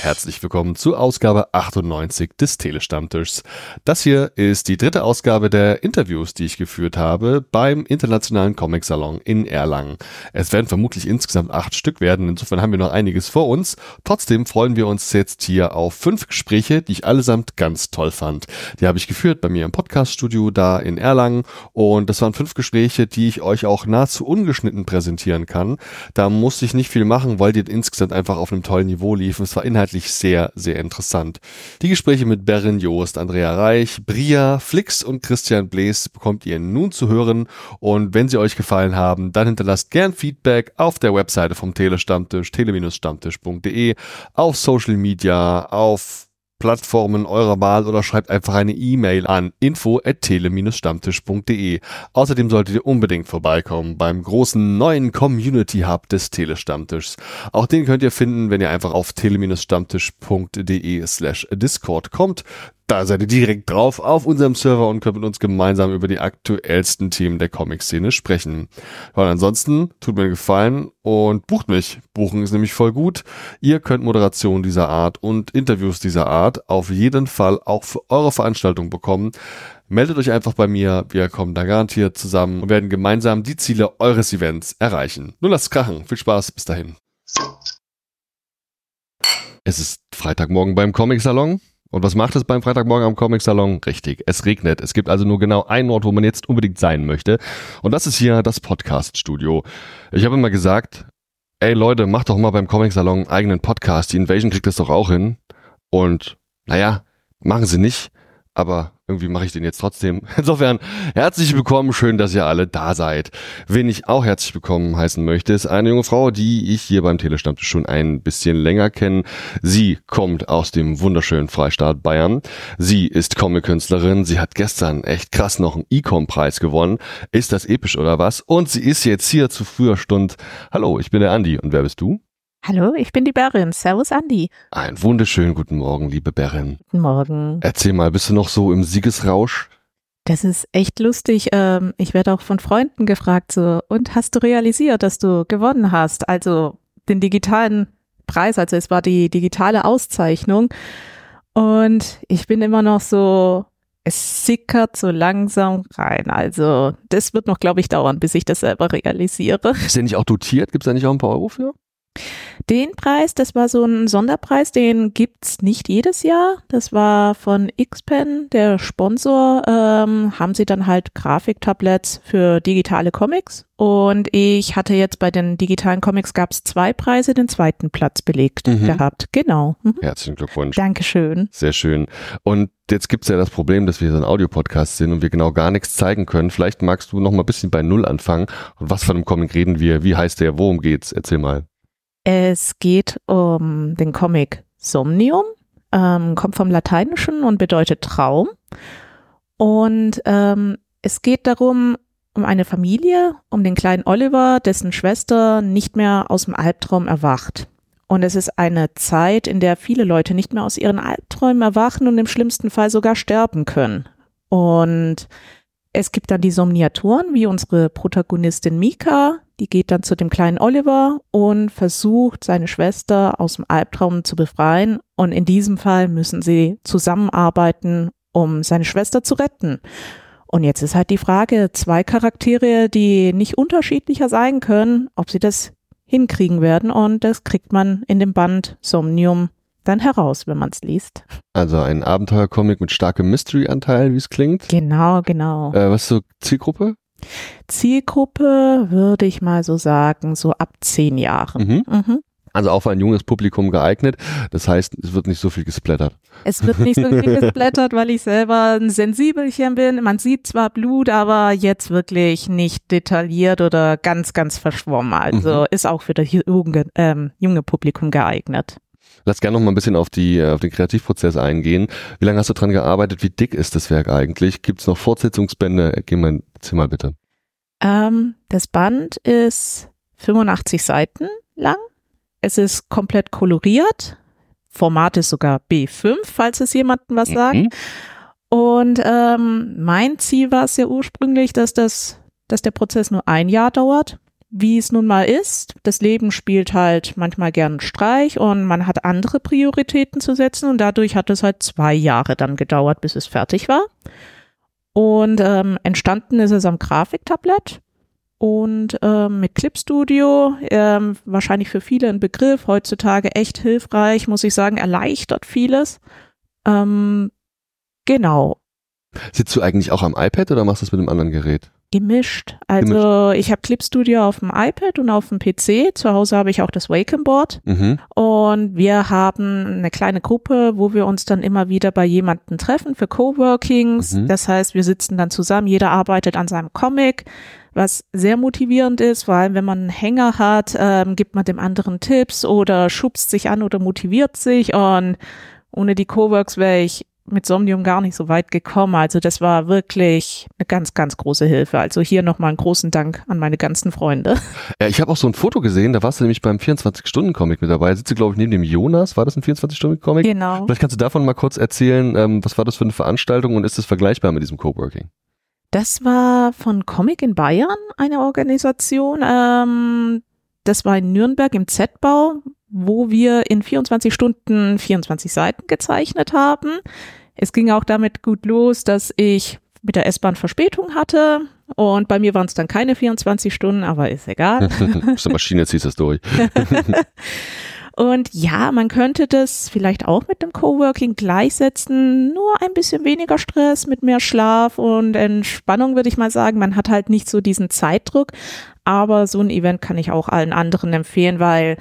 herzlich willkommen zur Ausgabe 98 des Telestammtischs. Das hier ist die dritte Ausgabe der Interviews, die ich geführt habe beim Internationalen Comic-Salon in Erlangen. Es werden vermutlich insgesamt 8 Stück werden, insofern haben wir noch einiges vor uns. Trotzdem freuen wir uns jetzt hier auf 5 Gespräche, die ich allesamt ganz toll fand. Die habe ich geführt bei mir im Podcaststudio da in Erlangen und das waren 5 Gespräche, die ich euch auch nahezu ungeschnitten präsentieren kann. Da musste ich nicht viel machen, weil die insgesamt einfach auf einem tollen Niveau liefen. Es war inhaltlich sehr, sehr interessant. Die Gespräche mit Berin Joost, Andrea Reich, Bria, Flix und Christian Blees bekommt ihr nun zu hören. Und wenn sie euch gefallen haben, dann hinterlasst gern Feedback auf der Webseite vom Telestammtisch, tele-stammtisch.de, auf Social Media, auf Plattformen eurer Wahl oder schreibt einfach eine E-Mail an info@tele-stammtisch.de. Außerdem solltet ihr unbedingt vorbeikommen beim großen neuen Community Hub des Telestammtischs. Auch den könnt ihr finden, wenn ihr einfach auf tele-stammtisch.de/Discord kommt. Da seid ihr direkt drauf auf unserem Server und könnt mit uns gemeinsam über die aktuellsten Themen der Comic-Szene sprechen. Ja, und ansonsten tut mir einen Gefallen und bucht mich. Buchen ist nämlich voll gut. Ihr könnt Moderationen dieser Art und Interviews dieser Art auf jeden Fall auch für eure Veranstaltung bekommen. Meldet euch einfach bei mir. Wir kommen da garantiert zusammen und werden gemeinsam die Ziele eures Events erreichen. Nun lasst es krachen. Viel Spaß. Bis dahin. Es ist Freitagmorgen beim Comic-Salon. Und was macht es beim Freitagmorgen am Comic-Salon? Richtig, es regnet. Es gibt also nur genau einen Ort, wo man jetzt unbedingt sein möchte. Und das ist hier das Podcast-Studio. Ich habe immer gesagt, ey Leute, macht doch mal beim Comic-Salon einen eigenen Podcast. Die Invasion kriegt das doch auch hin. Und naja, machen sie nicht. Aber irgendwie mache ich den jetzt trotzdem. Insofern, herzlich willkommen, schön, dass ihr alle da seid. Wen ich auch herzlich willkommen heißen möchte, ist eine junge Frau, die ich hier beim Telestammtisch schon ein bisschen länger kenne. Sie kommt aus dem wunderschönen Freistaat Bayern. Sie ist Comic-Künstlerin. Sie hat gestern echt krass noch einen Ecom-Preis gewonnen. Ist das episch oder was? Und sie ist jetzt hier zu früher Stunde. Hallo, ich bin der Andi. Und wer bist du? Hallo, ich bin die Berin. Servus, Andi. Einen wunderschönen guten Morgen, liebe Berin. Guten Morgen. Erzähl mal, bist du noch so im Siegesrausch? Das ist echt lustig. Ich werde auch von Freunden gefragt, so, und hast du realisiert, dass du gewonnen hast? Also den digitalen Preis, also es war die digitale Auszeichnung. Und ich bin immer noch so, es sickert so langsam rein. Also das wird noch, glaube ich, dauern, bis ich das selber realisiere. Ist der nicht auch dotiert? Gibt es da nicht auch ein paar Euro für? Den Preis, das war so ein Sonderpreis, den gibt's nicht jedes Jahr. Das war von Xpen, der Sponsor, haben sie dann halt Grafiktablets für digitale Comics. Und ich hatte jetzt bei den digitalen Comics gab's 2 Preise, den 2. Platz belegt gehabt. Genau. Herzlichen Glückwunsch. Dankeschön. Sehr schön. Und jetzt gibt's ja das Problem, dass wir so ein Audiopodcast sind und wir genau gar nichts zeigen können. Vielleicht magst du noch mal ein bisschen bei Null anfangen. Und was von einem Comic reden wir? Wie heißt der? Worum geht's? Erzähl mal. Es geht um den Comic Somnium, kommt vom Lateinischen und bedeutet Traum. Und es geht darum, um eine Familie, um den kleinen Oliver, dessen Schwester nicht mehr aus dem Albtraum erwacht. Und es ist eine Zeit, in der viele Leute nicht mehr aus ihren Albträumen erwachen und im schlimmsten Fall sogar sterben können. Und es gibt dann die Somniatoren, wie unsere Protagonistin Mika, die geht dann zu dem kleinen Oliver und versucht, seine Schwester aus dem Albtraum zu befreien. Und in diesem Fall müssen sie zusammenarbeiten, um seine Schwester zu retten. Und jetzt ist halt die Frage, 2 Charaktere, die nicht unterschiedlicher sein können, ob sie das hinkriegen werden. Und das kriegt man in dem Band Somnium dann heraus, wenn man es liest. Also ein Abenteuercomic mit starkem Mystery-Anteil, wie es klingt. Genau, genau. Was ist so Zielgruppe? Zielgruppe würde ich mal so sagen, so ab 10 Jahren. Also auch für ein junges Publikum geeignet. Das heißt, es wird nicht so viel gesplattert. Es wird nicht so viel gesplattert, weil ich selber ein Sensibelchen bin. Man sieht zwar Blut, aber jetzt wirklich nicht detailliert oder ganz, ganz verschwommen. Also ist auch für das junge Publikum geeignet. Lass gerne noch mal ein bisschen auf den Kreativprozess eingehen. Wie lange hast du dran gearbeitet? Wie dick ist das Werk eigentlich? Gibt es noch Fortsetzungsbände? Erzähl mal bitte. Das Band ist 85 Seiten lang. Es ist komplett koloriert. Format ist sogar B5, falls es jemandem was sagt. Und mein Ziel war es ja ursprünglich, dass der Prozess nur 1 Jahr dauert. wie es nun mal ist, das Leben spielt halt manchmal gern einen Streich und man hat andere Prioritäten zu setzen und dadurch hat es halt 2 Jahre dann gedauert, bis es fertig war. Und entstanden ist es am Grafiktablett und mit Clip Studio, wahrscheinlich für viele ein Begriff, heutzutage echt hilfreich, muss ich sagen, erleichtert vieles. Genau. Sitzt du eigentlich auch am iPad oder machst du das mit einem anderen Gerät? Gemischt. Also ich habe Clip Studio auf dem iPad und auf dem PC. Zu Hause habe ich auch das Wacom Board. Und wir haben eine kleine Gruppe, wo wir uns dann immer wieder bei jemandem treffen für Coworkings. Das heißt, wir sitzen dann zusammen, jeder arbeitet an seinem Comic, was sehr motivierend ist, vor allem wenn man einen Hänger hat, gibt man dem anderen Tipps oder schubst sich an oder motiviert sich. Und ohne die Coworks wäre ich mit Somnium gar nicht so weit gekommen. Also das war wirklich eine ganz, ganz große Hilfe. Also hier nochmal einen großen Dank an meine ganzen Freunde. Ja, ich habe auch so ein Foto gesehen, da warst du nämlich beim 24-Stunden-Comic mit dabei. Sitzt du, glaube ich, neben dem Jonas. War das ein 24-Stunden-Comic? Genau. Vielleicht kannst du davon mal kurz erzählen, was war das für eine Veranstaltung und ist das vergleichbar mit diesem Coworking? Das war von Comic in Bayern eine Organisation. Das war in Nürnberg im Z-Bau, wo wir in 24 Stunden 24 Seiten gezeichnet haben. Es ging auch damit gut los, dass ich mit der S-Bahn Verspätung hatte und bei mir waren es dann keine 24 Stunden, aber ist egal. Aus der Maschine ziehst du es durch. Und ja, man könnte das vielleicht auch mit dem Coworking gleichsetzen, nur ein bisschen weniger Stress, mit mehr Schlaf und Entspannung, würde ich mal sagen. Man hat halt nicht so diesen Zeitdruck, aber so ein Event kann ich auch allen anderen empfehlen, weil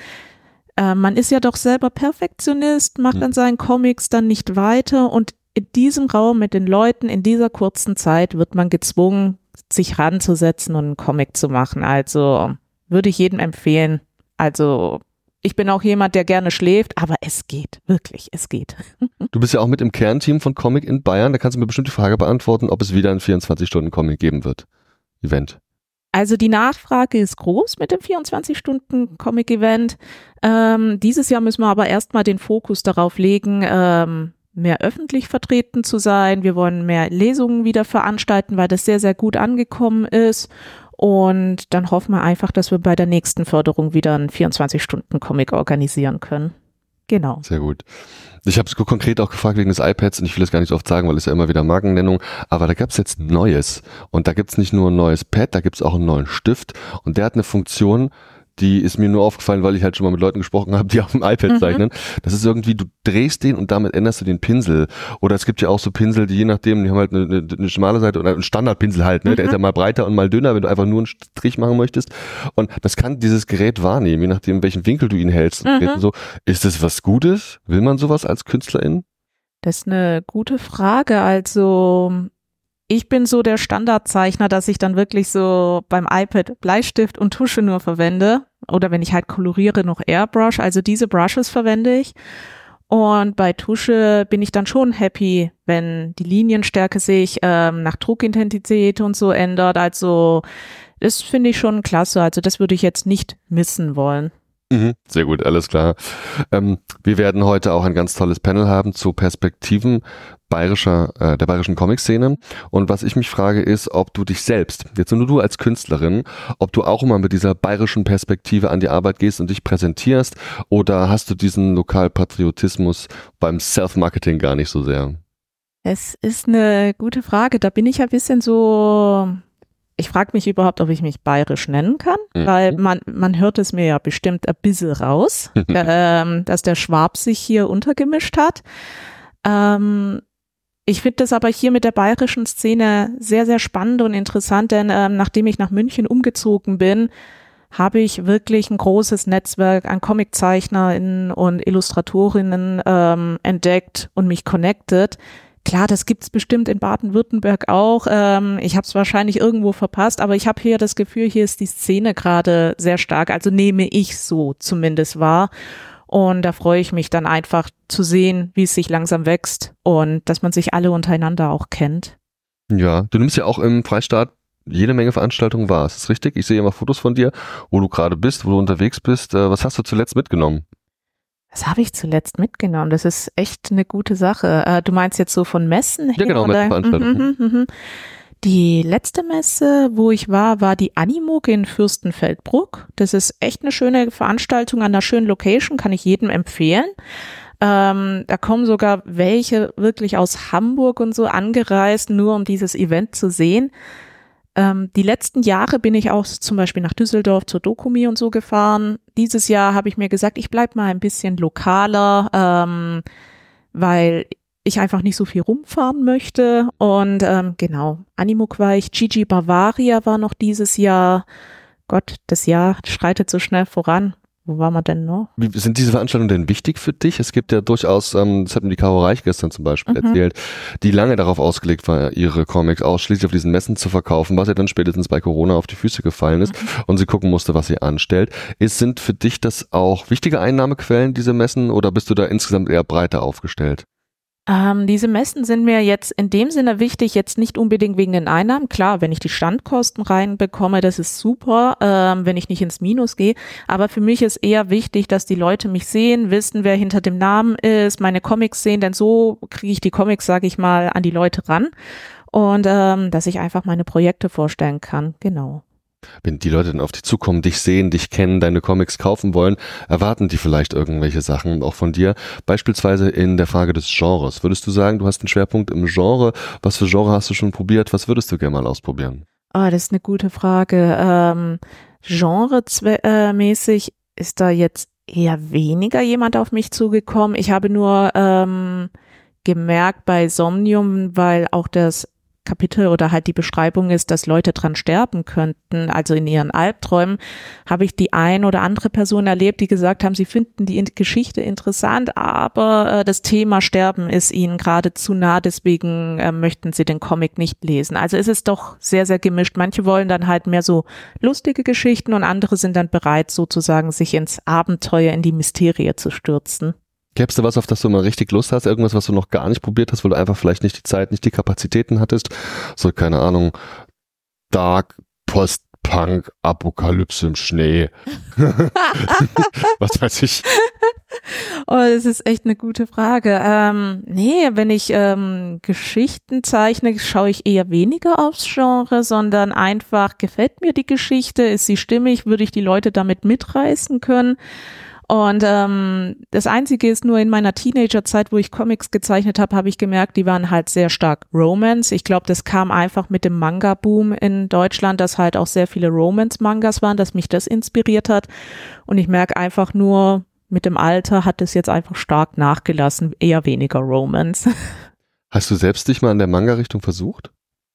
man ist ja doch selber Perfektionist, macht an seinen Comics dann nicht weiter und in diesem Raum mit den Leuten in dieser kurzen Zeit wird man gezwungen, sich ranzusetzen und einen Comic zu machen. Also würde ich jedem empfehlen. Also ich bin auch jemand, der gerne schläft, aber es geht, wirklich, es geht. Du bist ja auch mit im Kernteam von Comic in Bayern, da kannst du mir bestimmt die Frage beantworten, ob es wieder ein 24-Stunden-Comic geben wird. Event. Also die Nachfrage ist groß mit dem 24-Stunden-Comic-Event. Dieses Jahr müssen wir aber erstmal den Fokus darauf legen, mehr öffentlich vertreten zu sein. Wir wollen mehr Lesungen wieder veranstalten, weil das sehr, sehr gut angekommen ist. Und dann hoffen wir einfach, dass wir bei der nächsten Förderung wieder einen 24-Stunden-Comic organisieren können. Genau. Sehr gut. Ich habe es konkret auch gefragt wegen des iPads und ich will das gar nicht so oft sagen, weil es ja immer wieder Markennennung, aber da gab es jetzt Neues und da gibt es nicht nur ein neues Pad, da gibt es auch einen neuen Stift und der hat eine Funktion, die ist mir nur aufgefallen, weil ich halt schon mal mit Leuten gesprochen habe, die auf dem iPad zeichnen. Das ist irgendwie, du drehst den und damit änderst du den Pinsel. Oder es gibt ja auch so Pinsel, die je nachdem, die haben halt eine schmale Seite oder einen Standardpinsel halt, ne? Der ist ja mal breiter und mal dünner, wenn du einfach nur einen Strich machen möchtest. Und das kann dieses Gerät wahrnehmen, je nachdem, welchen Winkel du ihn hältst. Und so. Ist das was Gutes? Will man sowas als Künstlerin? Das ist eine gute Frage. Also ich bin so der Standardzeichner, dass ich dann wirklich so beim iPad Bleistift und Tusche nur verwende oder wenn ich halt koloriere noch Airbrush, also diese Brushes verwende ich und bei Tusche bin ich dann schon happy, wenn die Linienstärke sich nach Druckintensität und so ändert, also das finde ich schon klasse, also das würde ich jetzt nicht missen wollen. Sehr gut, alles klar. Wir werden heute auch ein ganz tolles Panel haben zu Perspektiven der bayerischen Comic-Szene. Und was ich mich frage ist, ob du dich selbst, jetzt nur du als Künstlerin, ob du auch immer mit dieser bayerischen Perspektive an die Arbeit gehst und dich präsentierst oder hast du diesen Lokalpatriotismus beim Self-Marketing gar nicht so sehr? Es ist eine gute Frage. Da bin ich ein bisschen so... Ich frage mich überhaupt, ob ich mich bayerisch nennen kann, weil man hört es mir ja bestimmt ein bisschen raus, dass der Schwab sich hier untergemischt hat. Ich finde das aber hier mit der bayerischen Szene sehr, sehr spannend und interessant, denn nachdem ich nach München umgezogen bin, habe ich wirklich ein großes Netzwerk an Comiczeichnerinnen und Illustratorinnen entdeckt und mich connected. Klar, das gibt's bestimmt in Baden-Württemberg auch. Ich habe es wahrscheinlich irgendwo verpasst, aber ich habe hier das Gefühl, hier ist die Szene gerade sehr stark. Also nehme ich so zumindest wahr. Und da freue ich mich dann einfach zu sehen, wie es sich langsam wächst und dass man sich alle untereinander auch kennt. Ja, du nimmst ja auch im Freistaat jede Menge Veranstaltungen wahr. Ist das richtig? Ich sehe immer Fotos von dir, wo du gerade bist, wo du unterwegs bist. Was hast du zuletzt mitgenommen? Was habe ich zuletzt mitgenommen? Das ist echt eine gute Sache. Du meinst jetzt so von Messen her? Ja, genau, Messenveranstaltungen. Die letzte Messe, wo ich war die Animoog in Fürstenfeldbruck. Das ist echt eine schöne Veranstaltung an einer schönen Location, kann ich jedem empfehlen. Da kommen sogar welche wirklich aus Hamburg und so angereist, nur um dieses Event zu sehen. Die letzten Jahre bin ich auch zum Beispiel nach Düsseldorf zur Dokumi und so gefahren. Dieses Jahr habe ich mir gesagt, ich bleib mal ein bisschen lokaler, weil ich einfach nicht so viel rumfahren möchte. Und genau, Animoog war ich, Gigi Bavaria war noch dieses Jahr. Gott, das Jahr schreitet so schnell voran. Wo waren wir denn noch? Wie sind diese Veranstaltungen denn wichtig für dich? Es gibt ja durchaus, das hat mir die Caro Reich gestern zum Beispiel erzählt, die lange darauf ausgelegt war, ihre Comics ausschließlich auf diesen Messen zu verkaufen, was ja dann spätestens bei Corona auf die Füße gefallen ist und sie gucken musste, was sie anstellt. Sind für dich das auch wichtige Einnahmequellen, diese Messen, oder bist du da insgesamt eher breiter aufgestellt? Diese Messen sind mir jetzt in dem Sinne wichtig, jetzt nicht unbedingt wegen den Einnahmen. Klar, wenn ich die Standkosten reinbekomme, das ist super, wenn ich nicht ins Minus gehe. Aber für mich ist eher wichtig, dass die Leute mich sehen, wissen, wer hinter dem Namen ist, meine Comics sehen, denn so kriege ich die Comics, sage ich mal, an die Leute ran. Und dass ich einfach meine Projekte vorstellen kann, genau. Wenn die Leute dann auf dich zukommen, dich sehen, dich kennen, deine Comics kaufen wollen, erwarten die vielleicht irgendwelche Sachen auch von dir. Beispielsweise in der Frage des Genres. Würdest du sagen, du hast einen Schwerpunkt im Genre? Was für Genre hast du schon probiert? Was würdest du gerne mal ausprobieren? Das ist eine gute Frage. Genre-mäßig ist da jetzt eher weniger jemand auf mich zugekommen. Ich habe nur gemerkt bei Somnium, weil auch das Kapitel oder halt die Beschreibung ist, dass Leute dran sterben könnten, also in ihren Albträumen, habe ich die ein oder andere Person erlebt, die gesagt haben, sie finden die Geschichte interessant, aber das Thema Sterben ist ihnen gerade zu nah, deswegen möchten sie den Comic nicht lesen. Also es ist doch sehr, sehr gemischt. Manche wollen dann halt mehr so lustige Geschichten und andere sind dann bereit, sozusagen sich ins Abenteuer, in die Mysterie zu stürzen. Gäbe es da was, auf das du mal richtig Lust hast? Irgendwas, was du noch gar nicht probiert hast, weil du einfach vielleicht nicht die Zeit, nicht die Kapazitäten hattest? So, keine Ahnung, Dark, Post-Punk, Apokalypse im Schnee. Was weiß ich. Oh, das ist echt eine gute Frage. Nee, wenn ich Geschichten zeichne, schaue ich eher weniger aufs Genre, sondern einfach, gefällt mir die Geschichte, ist sie stimmig, würde ich die Leute damit mitreißen können? Und das Einzige ist nur in meiner Teenagerzeit, wo ich Comics gezeichnet habe, habe ich gemerkt, die waren halt sehr stark Romance. Ich glaube, das kam einfach mit dem Manga-Boom in Deutschland, dass halt auch sehr viele Romance-Mangas waren, dass mich das inspiriert hat. Und ich merke einfach nur, mit dem Alter hat es jetzt einfach stark nachgelassen, eher weniger Romance. Hast du selbst dich mal in der Manga-Richtung versucht?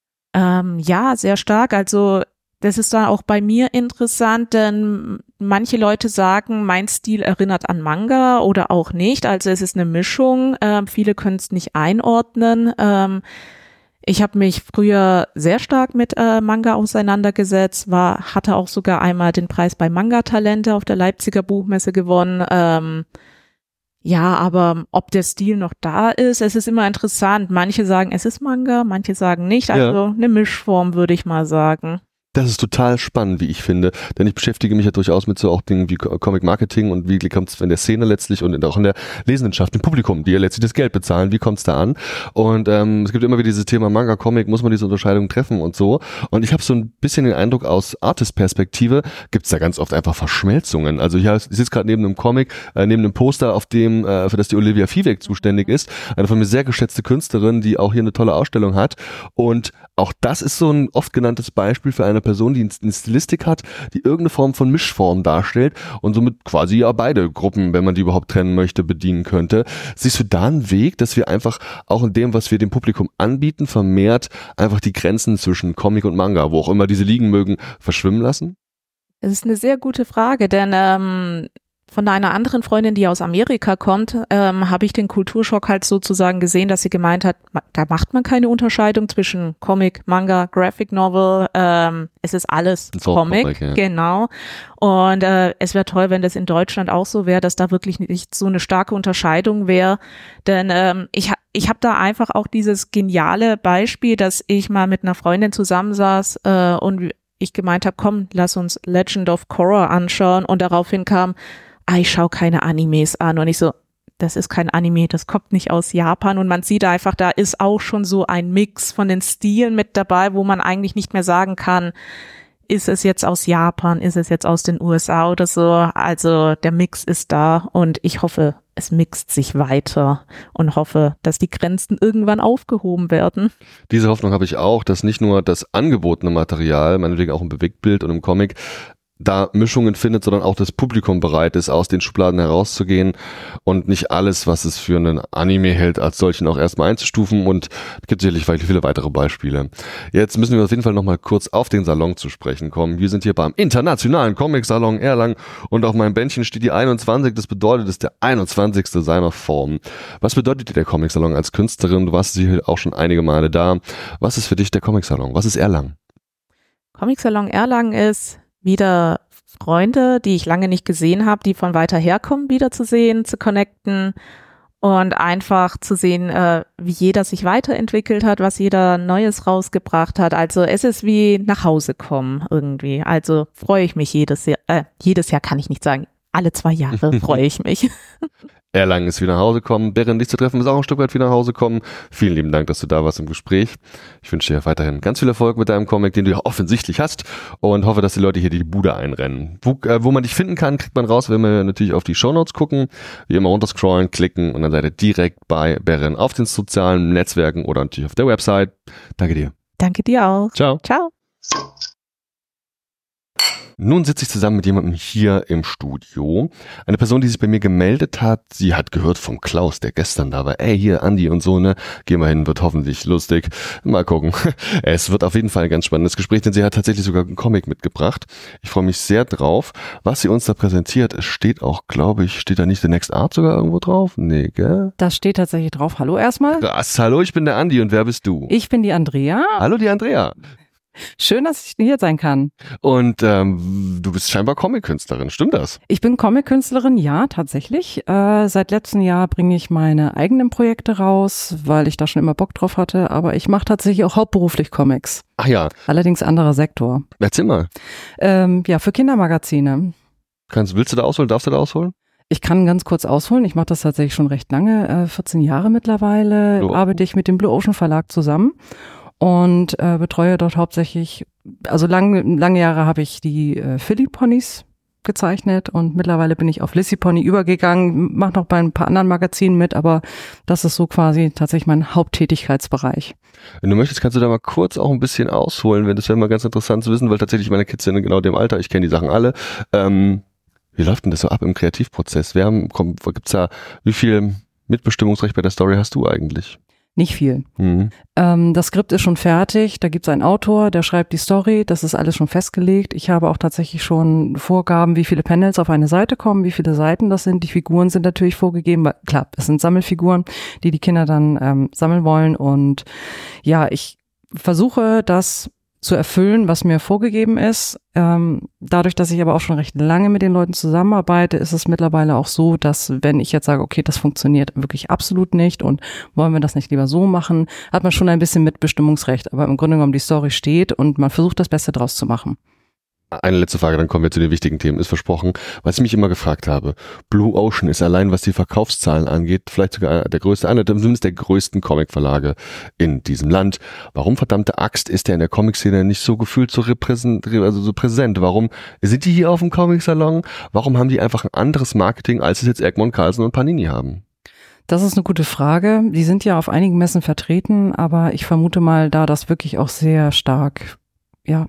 Ja, sehr stark. Also das ist dann auch bei mir interessant, denn manche Leute sagen, mein Stil erinnert an Manga oder auch nicht. Also es ist eine Mischung. Viele können es nicht einordnen. Ich habe mich früher sehr stark mit Manga auseinandergesetzt, hatte auch sogar einmal den Preis bei Manga-Talente auf der Leipziger Buchmesse gewonnen. Ja, aber ob der Stil noch da ist, es ist immer interessant. Manche sagen, es ist Manga, manche sagen nicht. Also eine Mischform, würde ich mal sagen. Das ist total spannend, wie ich finde, denn ich beschäftige mich ja durchaus mit so auch Dingen wie Comic-Marketing und wie kommt es in der Szene letztlich und auch in der Lesendenschaft, im Publikum, die ja letztlich das Geld bezahlen, wie kommt es da an? Und es gibt immer wieder dieses Thema Manga, Comic, muss man diese Unterscheidung treffen und so. Und ich habe so ein bisschen den Eindruck, aus Artist-Perspektive gibt es da ganz oft einfach Verschmelzungen. Also ich sitze gerade neben einem Comic, neben einem Poster, auf dem, für das die Olivia Viehweg zuständig ist, eine von mir sehr geschätzte Künstlerin, die auch hier eine tolle Ausstellung hat. Und auch das ist so ein oft genanntes Beispiel für eine Person, die eine Stilistik hat, die irgendeine Form von Mischform darstellt und somit quasi ja beide Gruppen, wenn man die überhaupt trennen möchte, bedienen könnte. Siehst du da einen Weg, dass wir einfach auch in dem, was wir dem Publikum anbieten, vermehrt einfach die Grenzen zwischen Comic und Manga, wo auch immer diese liegen mögen, verschwimmen lassen? Das ist eine sehr gute Frage, denn von einer anderen Freundin, die aus Amerika kommt, habe ich den Kulturschock halt sozusagen gesehen, dass sie gemeint hat, da macht man keine Unterscheidung zwischen Comic, Manga, Graphic Novel, es ist alles Comic, ja. Genau. Und es wäre toll, wenn das in Deutschland auch so wäre, dass da wirklich nicht so eine starke Unterscheidung wäre, denn ich habe da einfach auch dieses geniale Beispiel, dass ich mal mit einer Freundin zusammensaß und ich gemeint habe, komm, lass uns Legend of Korra anschauen und daraufhin kam, ich schaue keine Animes an und ich so, das ist kein Anime, das kommt nicht aus Japan und man sieht einfach, da ist auch schon so ein Mix von den Stilen mit dabei, wo man eigentlich nicht mehr sagen kann, ist es jetzt aus Japan, ist es jetzt aus den USA oder so. Also der Mix ist da und ich hoffe, es mixt sich weiter und hoffe, dass die Grenzen irgendwann aufgehoben werden. Diese Hoffnung habe ich auch, dass nicht nur das angebotene Material, meinetwegen auch im Bewegtbild und im Comic, da Mischungen findet, sondern auch das Publikum bereit ist, aus den Schubladen herauszugehen und nicht alles, was es für einen Anime hält, als solchen auch erstmal einzustufen, und es gibt sicherlich viele weitere Beispiele. Jetzt müssen wir auf jeden Fall nochmal kurz auf den Salon zu sprechen kommen. Wir sind hier beim Internationalen Comic-Salon Erlangen und auf meinem Bändchen steht die 21, das bedeutet, es ist der 21. seiner Form. Was bedeutet dir der Comic-Salon als Künstlerin? Du warst sicher auch schon einige Male da. Was ist für dich der Comic-Salon? Was ist Erlangen? Comic-Salon Erlangen ist wieder Freunde, die ich lange nicht gesehen habe, die von weiter her kommen, wieder zu sehen, zu connecten und einfach zu sehen, wie jeder sich weiterentwickelt hat, was jeder Neues rausgebracht hat. Also es ist wie nach Hause kommen irgendwie. Also freue ich mich jedes Jahr kann ich nicht sagen, alle 2 Jahre freue ich mich. Erlangen ist wieder nach Hause kommen. Beren, dich zu treffen, ist auch ein Stück weit wieder nach Hause kommen. Vielen lieben Dank, dass du da warst im Gespräch. Ich wünsche dir weiterhin ganz viel Erfolg mit deinem Comic, den du ja offensichtlich hast, und hoffe, dass die Leute hier die Bude einrennen. Wo man dich finden kann, kriegt man raus, wenn wir natürlich auf die Shownotes gucken. Wie immer runterscrollen, klicken und dann seid ihr direkt bei Beren auf den sozialen Netzwerken oder natürlich auf der Website. Danke dir. Danke dir auch. Ciao. Ciao. Nun sitze ich zusammen mit jemandem hier im Studio. Eine Person, die sich bei mir gemeldet hat. Sie hat gehört vom Klaus, der gestern da war. Ey, hier, Andi und so, ne? Gehen wir hin, wird hoffentlich lustig. Mal gucken. Es wird auf jeden Fall ein ganz spannendes Gespräch, denn sie hat tatsächlich sogar einen Comic mitgebracht. Ich freue mich sehr drauf, was sie uns da präsentiert. Es steht auch, glaube ich, steht da nicht The Next Art sogar irgendwo drauf? Nee, gell? Das steht tatsächlich drauf. Hallo erstmal. Krass, hallo, ich bin der Andi und wer bist du? Ich bin die Andrea. Hallo, die Andrea. Schön, dass ich hier sein kann. Und du bist scheinbar Comic-Künstlerin, stimmt das? Ich bin Comic-Künstlerin, ja, tatsächlich. Seit letztem Jahr bringe ich meine eigenen Projekte raus, weil ich da schon immer Bock drauf hatte. Aber ich mache tatsächlich auch hauptberuflich Comics. Ach ja. Allerdings anderer Sektor. Erzähl mal. Ja, für Kindermagazine. Willst du da ausholen? Darfst du da ausholen? Ich kann ganz kurz ausholen. Ich mache das tatsächlich schon recht lange, 14 Jahre mittlerweile. Arbeite ich mit dem Blue Ocean Verlag zusammen. Und betreue dort hauptsächlich, also lange Jahre habe ich die Philly Ponys gezeichnet und mittlerweile bin ich auf Lissy Pony übergegangen, mache noch bei ein paar anderen Magazinen mit, aber das ist so quasi tatsächlich mein Haupttätigkeitsbereich. Wenn du möchtest, kannst du da mal kurz auch ein bisschen ausholen, das wäre mal ganz interessant zu wissen, weil tatsächlich meine Kids sind in genau dem Alter, ich kenne die Sachen alle. Wie läuft denn das so ab im Kreativprozess? Gibt's da, wie viel Mitbestimmungsrecht bei der Story hast du eigentlich? Nicht viel. Mhm. Das Skript ist schon fertig, da gibt es einen Autor, der schreibt die Story, das ist alles schon festgelegt. Ich habe auch tatsächlich schon Vorgaben, wie viele Panels auf eine Seite kommen, wie viele Seiten das sind. Die Figuren sind natürlich vorgegeben, weil klar, es sind Sammelfiguren, die Kinder dann sammeln wollen. Und ja, ich versuche das zu erfüllen, was mir vorgegeben ist. Dadurch, dass ich aber auch schon recht lange mit den Leuten zusammenarbeite, ist es mittlerweile auch so, dass wenn ich jetzt sage, okay, das funktioniert wirklich absolut nicht und wollen wir das nicht lieber so machen, hat man schon ein bisschen Mitbestimmungsrecht. Aber im Grunde genommen die Story steht und man versucht das Beste draus zu machen. Eine letzte Frage, dann kommen wir zu den wichtigen Themen, ist versprochen. Was ich mich immer gefragt habe, Blue Ocean ist allein, was die Verkaufszahlen angeht, vielleicht sogar einer zumindest der größten Comicverlage in diesem Land. Warum, verdammte Axt, ist der in der Comic-Szene nicht so gefühlt so präsent? Warum sind die hier auf dem Comic-Salon? Warum haben die einfach ein anderes Marketing, als es jetzt Egmont, Carlsen und Panini haben? Das ist eine gute Frage. Die sind ja auf einigen Messen vertreten, aber ich vermute mal, da das wirklich auch sehr stark, ja,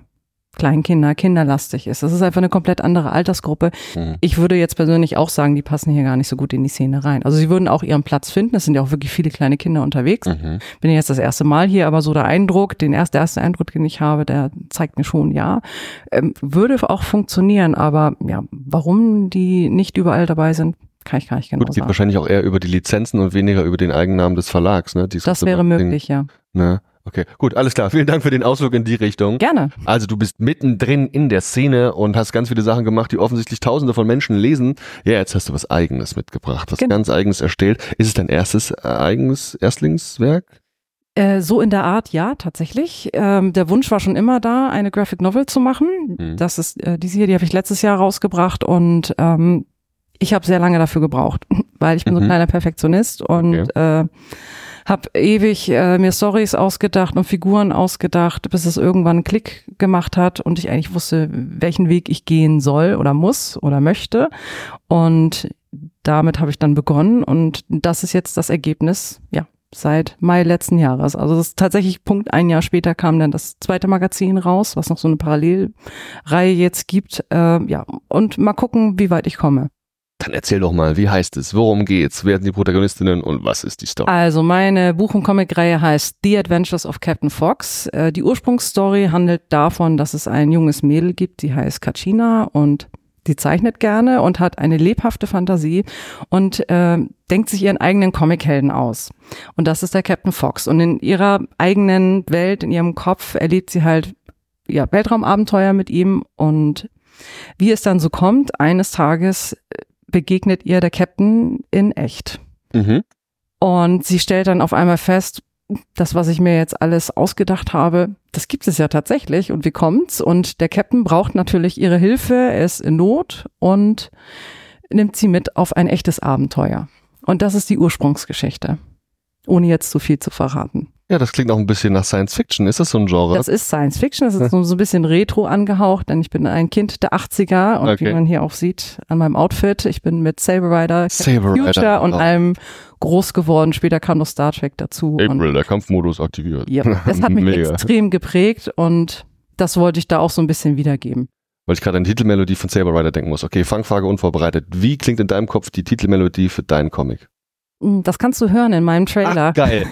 kinderlastig ist. Das ist einfach eine komplett andere Altersgruppe. Mhm. Ich würde jetzt persönlich auch sagen, die passen hier gar nicht so gut in die Szene rein. Also sie würden auch ihren Platz finden. Es sind ja auch wirklich viele kleine Kinder unterwegs. Mhm. Bin jetzt das erste Mal hier, aber so der erste Eindruck, den ich habe, der zeigt mir schon, ja, würde auch funktionieren. Aber ja, warum die nicht überall dabei sind, kann ich gar nicht genau sagen. Geht wahrscheinlich auch eher über die Lizenzen und weniger über den Eigennamen des Verlags. Ne? Das wäre möglich, ja. Ne? Okay, gut, alles klar. Vielen Dank für den Ausflug in die Richtung. Gerne. Also du bist mittendrin in der Szene und hast ganz viele Sachen gemacht, die offensichtlich Tausende von Menschen lesen. Ja, jetzt hast du was Eigenes mitgebracht, was ganz Eigenes erstellt. Ist es dein eigenes Erstlingswerk? So in der Art, ja, tatsächlich. Der Wunsch war schon immer da, eine Graphic Novel zu machen. Das ist diese hier, die habe ich letztes Jahr rausgebracht und Ich habe sehr lange dafür gebraucht, weil ich bin so ein kleiner Perfektionist und habe ewig mir Storys ausgedacht und Figuren ausgedacht, bis es irgendwann einen Klick gemacht hat und ich eigentlich wusste, welchen Weg ich gehen soll oder muss oder möchte. Und damit habe ich dann begonnen und das ist jetzt das Ergebnis, ja, seit Mai letzten Jahres. Also das ist tatsächlich ein Jahr später kam dann das zweite Magazin raus, was noch so eine Parallelreihe jetzt gibt. Ja, und mal gucken, wie weit ich komme. Dann erzähl doch mal, wie heißt es? Worum geht's? Wer sind die Protagonistinnen und was ist die Story? Also meine Buch- und Comic-Reihe heißt The Adventures of Captain Fox. Die Ursprungsstory handelt davon, dass es ein junges Mädel gibt, die heißt Kachina und die zeichnet gerne und hat eine lebhafte Fantasie und denkt sich ihren eigenen Comichelden aus. Und das ist der Captain Fox. Und in ihrer eigenen Welt, in ihrem Kopf erlebt sie halt ja, Weltraumabenteuer mit ihm. Und wie es dann so kommt, eines Tages begegnet ihr der Captain in echt. Und sie stellt dann auf einmal fest, das, was ich mir jetzt alles ausgedacht habe, das gibt es ja tatsächlich. Und wie kommt's? Und der Captain braucht natürlich ihre Hilfe, er ist in Not und nimmt sie mit auf ein echtes Abenteuer. Und das ist die Ursprungsgeschichte, ohne jetzt zu viel zu verraten. Ja, das klingt auch ein bisschen nach Science Fiction. Ist das so ein Genre? Das ist Science Fiction, das ist so ein bisschen retro angehaucht, denn ich bin ein Kind der 80er und wie man hier auch sieht an meinem Outfit, ich bin mit Saber Rider, Future und allem groß geworden. Später kam noch Star Trek dazu. April, der Kampfmodus aktiviert. Ja, das hat mich extrem geprägt und das wollte ich da auch so ein bisschen wiedergeben. Weil ich gerade an die Titelmelodie von Saber Rider denken muss. Okay, Fangfrage unvorbereitet. Wie klingt in deinem Kopf die Titelmelodie für deinen Comic? Das kannst du hören in meinem Trailer. Ach, geil.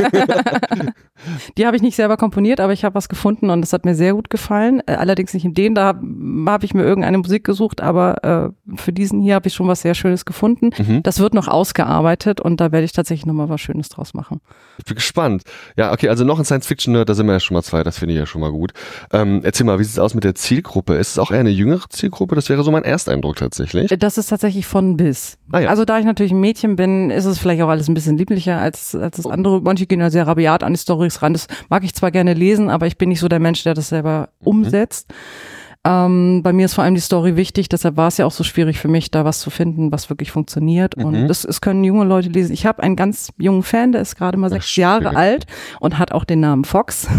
Die habe ich nicht selber komponiert, aber ich habe was gefunden und das hat mir sehr gut gefallen. Allerdings nicht in denen, da habe ich mir irgendeine Musik gesucht, aber für diesen hier habe ich schon was sehr Schönes gefunden. Das wird noch ausgearbeitet und da werde ich tatsächlich nochmal was Schönes draus machen. Ich bin gespannt. Ja, okay, also noch ein Science-Fiction-Nerd, da sind wir ja schon mal zwei, das finde ich ja schon mal gut. Erzähl mal, wie sieht es aus mit der Zielgruppe? Ist es auch eher eine jüngere Zielgruppe? Das wäre so mein Ersteindruck tatsächlich. Das ist tatsächlich von bis. Ah, ja. Also da ich natürlich ein Mädchen bin, ist es vielleicht auch alles ein bisschen lieblicher als das andere. Manche gehen ja sehr rabiat an die Storys ran. Das mag ich zwar gerne lesen, aber ich bin nicht so der Mensch, der das selber umsetzt. Bei mir ist vor allem die Story wichtig, deshalb war es ja auch so schwierig für mich, da was zu finden, was wirklich funktioniert. Und es können junge Leute lesen. Ich habe einen ganz jungen Fan, der ist gerade mal 6 Jahre alt und hat auch den Namen Fox.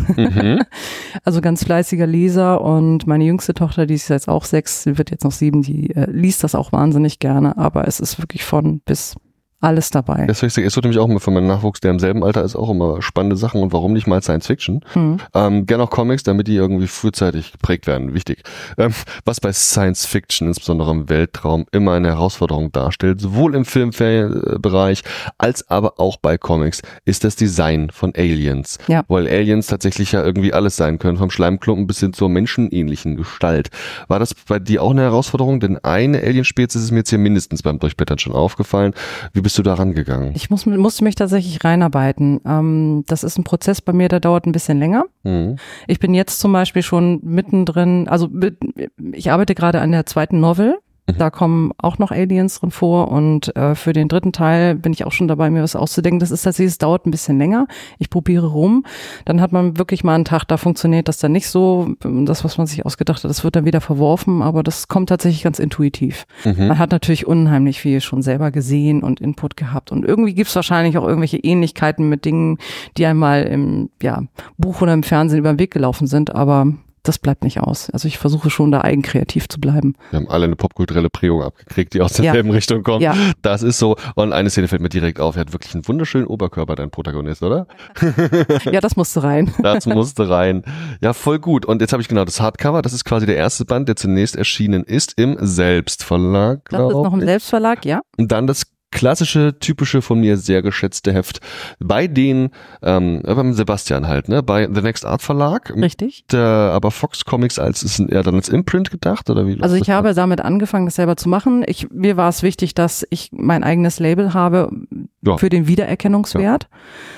Also ganz fleißiger Leser. Und meine jüngste Tochter, die ist jetzt auch 6, sie wird jetzt noch 7, die liest das auch wahnsinnig gerne. Aber es ist wirklich von bis alles dabei. Das es wird nämlich auch immer von meinem Nachwuchs, der im selben Alter ist, auch immer spannende Sachen und warum nicht mal Science Fiction. Gerne auch Comics, damit die irgendwie frühzeitig geprägt werden. Wichtig. Was bei Science Fiction, insbesondere im Weltraum, immer eine Herausforderung darstellt, sowohl im Filmbereich als aber auch bei Comics, ist das Design von Aliens. Ja. Weil Aliens tatsächlich ja irgendwie alles sein können, vom Schleimklumpen bis hin zur menschenähnlichen Gestalt. War das bei dir auch eine Herausforderung? Denn eine Alienspezies ist mir jetzt hier mindestens beim Durchblättern schon aufgefallen. Wie bist du da rangegangen? Ich musste mich tatsächlich reinarbeiten. Das ist ein Prozess bei mir, der dauert ein bisschen länger. Ich bin jetzt zum Beispiel schon mittendrin, also ich arbeite gerade an der zweiten Novel. Da kommen auch noch Aliens drin vor und für den dritten Teil bin ich auch schon dabei, mir was auszudenken. Das ist tatsächlich, es dauert ein bisschen länger. Ich probiere rum. Dann hat man wirklich mal einen Tag, da funktioniert das dann nicht so. Das, was man sich ausgedacht hat, das wird dann wieder verworfen, aber das kommt tatsächlich ganz intuitiv. Man hat natürlich unheimlich viel schon selber gesehen und Input gehabt und irgendwie gibt es wahrscheinlich auch irgendwelche Ähnlichkeiten mit Dingen, die einmal im Buch oder im Fernsehen über den Weg gelaufen sind, aber das bleibt nicht aus. Also ich versuche schon da eigenkreativ zu bleiben. Wir haben alle eine popkulturelle Prägung abgekriegt, die aus derselben Richtung kommt. Ja. Das ist so. Und eine Szene fällt mir direkt auf. Er hat wirklich einen wunderschönen Oberkörper, dein Protagonist, oder? Ja, das musste rein. Das musste rein. Ja, voll gut. Und jetzt habe ich genau das Hardcover. Das ist quasi der erste Band, der zunächst erschienen ist im Selbstverlag. Das ist noch im Selbstverlag, ja. Und dann das klassische, typische, von mir sehr geschätzte Heft bei den, beim Sebastian halt, ne, bei The Next Art Verlag. Richtig. Aber Fox Comics ist eher dann als Imprint gedacht, oder wie? Also ich habe damit angefangen, das selber zu machen. Mir war es wichtig, dass ich mein eigenes Label habe für den Wiedererkennungswert.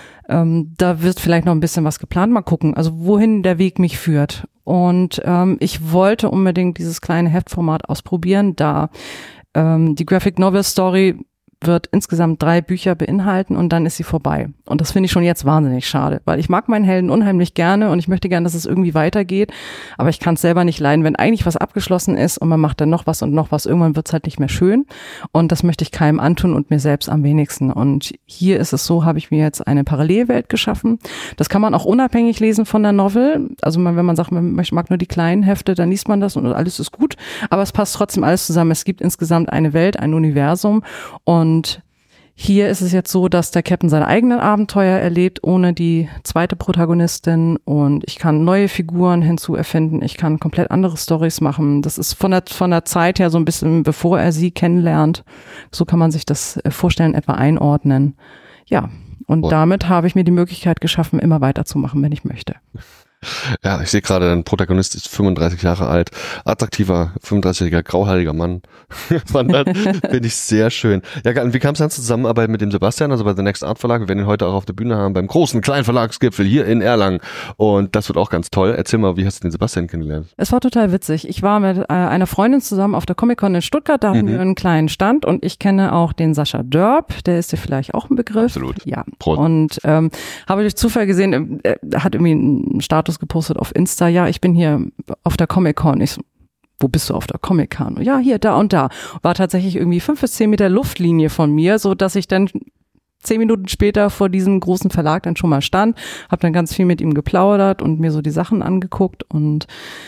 Da wird vielleicht noch ein bisschen was geplant. Mal gucken, also wohin der Weg mich führt. Und ich wollte unbedingt dieses kleine Heftformat ausprobieren, da die Graphic Novel Story wird insgesamt 3 Bücher beinhalten und dann ist sie vorbei. Und das finde ich schon jetzt wahnsinnig schade, weil ich mag meinen Helden unheimlich gerne und ich möchte gerne, dass es irgendwie weitergeht, aber ich kann es selber nicht leiden, wenn eigentlich was abgeschlossen ist und man macht dann noch was und noch was, irgendwann wird es halt nicht mehr schön und das möchte ich keinem antun und mir selbst am wenigsten. Und hier ist es so, habe ich mir jetzt eine Parallelwelt geschaffen. Das kann man auch unabhängig lesen von der Novel, also wenn man sagt, man mag nur die kleinen Hefte, dann liest man das und alles ist gut, aber es passt trotzdem alles zusammen. Es gibt insgesamt eine Welt, ein Universum und hier ist es jetzt so, dass der Captain seine eigenen Abenteuer erlebt, ohne die zweite Protagonistin und ich kann neue Figuren hinzuerfinden, ich kann komplett andere Storys machen. Das ist von der Zeit her so ein bisschen, bevor er sie kennenlernt. So kann man sich das vorstellen, etwa einordnen. Ja, und damit habe ich mir die Möglichkeit geschaffen, immer weiterzumachen, wenn ich möchte. Ja, ich sehe gerade, dein Protagonist ist 35 Jahre alt, attraktiver, 35-jähriger, grauhaariger Mann. Finde ich sehr schön. Ja, wie kam es dann zur Zusammenarbeit mit dem Sebastian, also bei The Next Art Verlag? Wir werden ihn heute auch auf der Bühne haben, beim großen Kleinverlagsgipfel hier in Erlangen. Und das wird auch ganz toll. Erzähl mal, wie hast du den Sebastian kennengelernt? Es war total witzig. Ich war mit einer Freundin zusammen auf der Comic-Con in Stuttgart, da hatten wir einen kleinen Stand und ich kenne auch den Sascha Dörb, der ist dir vielleicht auch ein Begriff. Absolut. Ja. Prost. Und habe durch Zufall gesehen, er hat irgendwie einen Status gepostet auf Insta, ja, ich bin hier auf der Comic-Con. Ich so, wo bist du auf der Comic-Con? Ja, hier, da und da. War tatsächlich irgendwie 5 bis 10 Meter Luftlinie von mir, so dass ich dann 10 Minuten später vor diesem großen Verlag dann schon mal stand, habe dann ganz viel mit ihm geplaudert und mir so die Sachen angeguckt und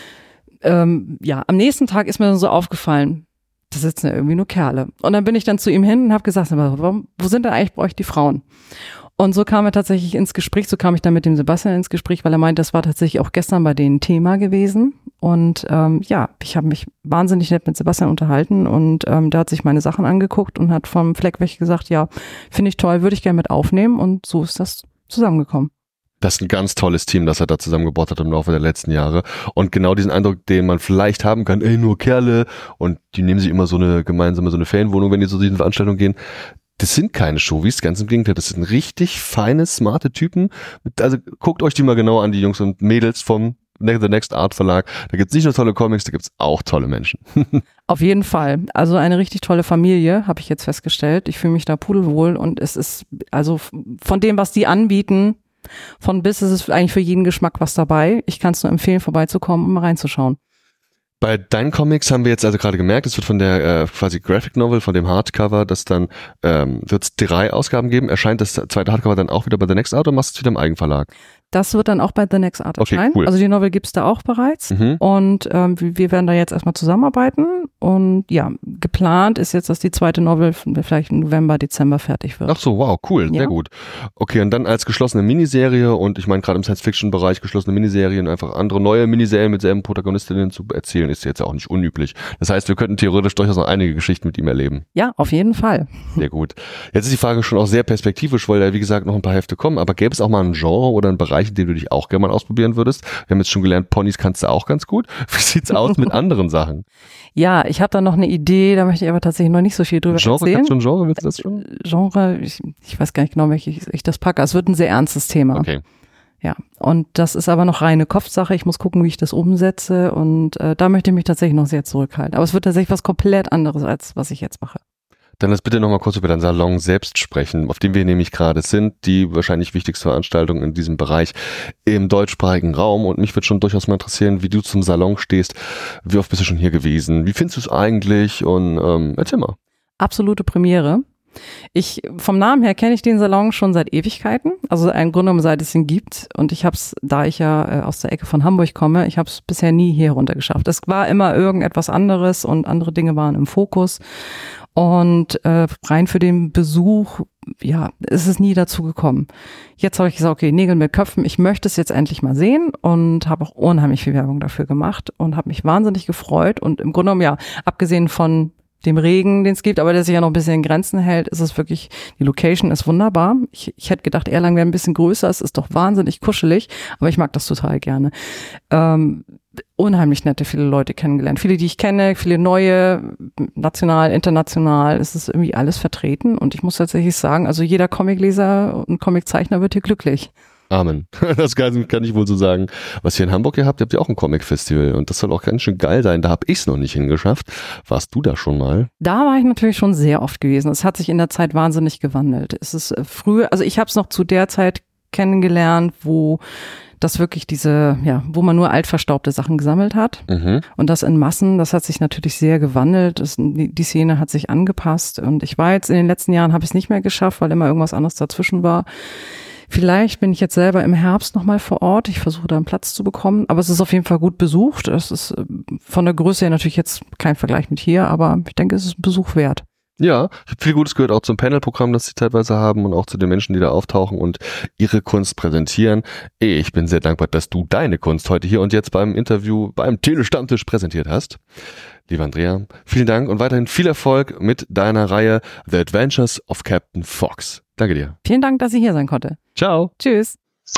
am nächsten Tag ist mir dann so aufgefallen, da sitzen ja irgendwie nur Kerle. Und dann bin ich dann zu ihm hin und habe gesagt, wo sind denn eigentlich bei euch die Frauen? Und so kam er tatsächlich ins Gespräch, so kam ich dann mit dem Sebastian ins Gespräch, weil er meinte, das war tatsächlich auch gestern bei denen Thema gewesen. Und ich habe mich wahnsinnig nett mit Sebastian unterhalten und der hat sich meine Sachen angeguckt und hat vom Fleck weg gesagt, ja, finde ich toll, würde ich gerne mit aufnehmen und so ist das zusammengekommen. Das ist ein ganz tolles Team, das er da zusammengebaut hat im Laufe der letzten Jahre. Und genau diesen Eindruck, den man vielleicht haben kann, nur Kerle und die nehmen sich immer so eine Ferienwohnung, wenn die zu diesen Veranstaltungen gehen. Das sind keine Showbies, ganz im Gegenteil, das sind richtig feine, smarte Typen. Also guckt euch die mal genau an, die Jungs und Mädels vom The Next Art Verlag. Da gibt's nicht nur tolle Comics, da gibt's auch tolle Menschen. Auf jeden Fall. Also eine richtig tolle Familie, habe ich jetzt festgestellt. Ich fühle mich da pudelwohl und es ist, also von dem, was die anbieten, von bis ist es eigentlich für jeden Geschmack was dabei. Ich kann es nur empfehlen, vorbeizukommen und mal reinzuschauen. Bei deinen Comics haben wir jetzt also gerade gemerkt, es wird von der quasi Graphic Novel, von dem Hardcover, das dann wird es 3 Ausgaben geben. Erscheint das zweite Hardcover dann auch wieder bei The Next Art oder machst du es wieder im Eigenverlag? Das wird dann auch bei The Next Art erscheinen. Okay, cool. Also die Novel gibt's da auch bereits. Und wir werden da jetzt erstmal zusammenarbeiten. Und ja, geplant ist jetzt, dass die zweite Novel vielleicht im November, Dezember fertig wird. Ach so, wow, cool, Ja. sehr gut. Okay, und dann als geschlossene Miniserie und ich meine gerade im Science-Fiction-Bereich geschlossene Miniserien, einfach andere neue Miniserien mit selben Protagonistinnen zu erzählen, ist jetzt auch nicht unüblich. Das heißt, wir könnten theoretisch durchaus noch einige Geschichten mit ihm erleben. Ja, auf jeden Fall. Sehr gut. Jetzt ist die Frage schon auch sehr perspektivisch, weil da wie gesagt noch ein paar Hefte kommen, aber gäbe es auch mal ein Genre oder einen Bereich, in dem du dich auch gerne mal ausprobieren würdest? Wir haben jetzt schon gelernt, Ponys kannst du auch ganz gut. Wie sieht's aus mit anderen Sachen? Ja, ich habe da noch eine Idee, da möchte ich aber tatsächlich noch nicht so viel drüber Genre, erzählen. kannst du ein Genre? Willst du das schon? Genre, ich weiß gar nicht genau, welches ich das packe. Es wird ein sehr ernstes Thema. Okay. Ja, und das ist aber noch reine Kopfsache. Ich muss gucken, wie ich das umsetze und da möchte ich mich tatsächlich noch sehr zurückhalten. Aber es wird tatsächlich was komplett anderes, als was ich jetzt mache. Dann lass bitte nochmal kurz über deinen Salon selbst sprechen, auf dem wir nämlich gerade sind, die wahrscheinlich wichtigste Veranstaltung in diesem Bereich im deutschsprachigen Raum. Und mich würde schon durchaus mal interessieren, wie du zum Salon stehst. Wie oft bist du schon hier gewesen? Wie findest du es eigentlich? Und erzähl mal. Absolute Premiere. Vom Namen her kenne ich den Salon schon seit Ewigkeiten, also im Grunde genommen seit es ihn gibt und ich habe es, da ich ja aus der Ecke von Hamburg komme, ich habe es bisher nie hier runter geschafft. Es war immer irgendetwas anderes und andere Dinge waren im Fokus und rein für den Besuch, ja, ist es nie dazu gekommen. Jetzt habe ich gesagt, okay, Nägel mit Köpfen, ich möchte es jetzt endlich mal sehen und habe auch unheimlich viel Werbung dafür gemacht und habe mich wahnsinnig gefreut und im Grunde genommen, ja, abgesehen von dem Regen, den es gibt, aber der sich ja noch ein bisschen in Grenzen hält, ist es wirklich, die Location ist wunderbar. Ich hätte gedacht, Erlangen wäre ein bisschen größer, es ist doch wahnsinnig kuschelig, aber ich mag das total gerne. Unheimlich nette, viele Leute kennengelernt. Viele, die ich kenne, viele neue, national, international, es ist irgendwie alles vertreten und ich muss tatsächlich sagen, also jeder Comicleser und Comiczeichner wird hier glücklich. Amen. Das kann ich wohl so sagen. Was ihr in Hamburg habt ihr auch ein Comic-Festival und das soll auch ganz schön geil sein. Da habe ich es noch nicht hingeschafft. Warst du da schon mal? Da war ich natürlich schon sehr oft gewesen. Es hat sich in der Zeit wahnsinnig gewandelt. Es ist früher, also ich habe es noch zu der Zeit kennengelernt, wo das wirklich wo man nur altverstaubte Sachen gesammelt hat. Und das in Massen, das hat sich natürlich sehr gewandelt. Die Szene hat sich angepasst und ich war jetzt in den letzten Jahren, habe ich es nicht mehr geschafft, weil immer irgendwas anderes dazwischen war. Vielleicht bin ich jetzt selber im Herbst nochmal vor Ort. Ich versuche da einen Platz zu bekommen. Aber es ist auf jeden Fall gut besucht. Es ist von der Größe her natürlich jetzt kein Vergleich mit hier, aber ich denke, es ist ein Besuch wert. Ja, ich habe viel Gutes gehört, auch zum Panelprogramm, das sie teilweise haben und auch zu den Menschen, die da auftauchen und ihre Kunst präsentieren. Ich bin sehr dankbar, dass du deine Kunst heute hier und jetzt beim Interview, beim Telestammtisch präsentiert hast. Lieber Andrea, vielen Dank und weiterhin viel Erfolg mit deiner Reihe The Adventures of Captain Fox. Danke dir. Vielen Dank, dass ich hier sein konnte. Ciao. Tschüss.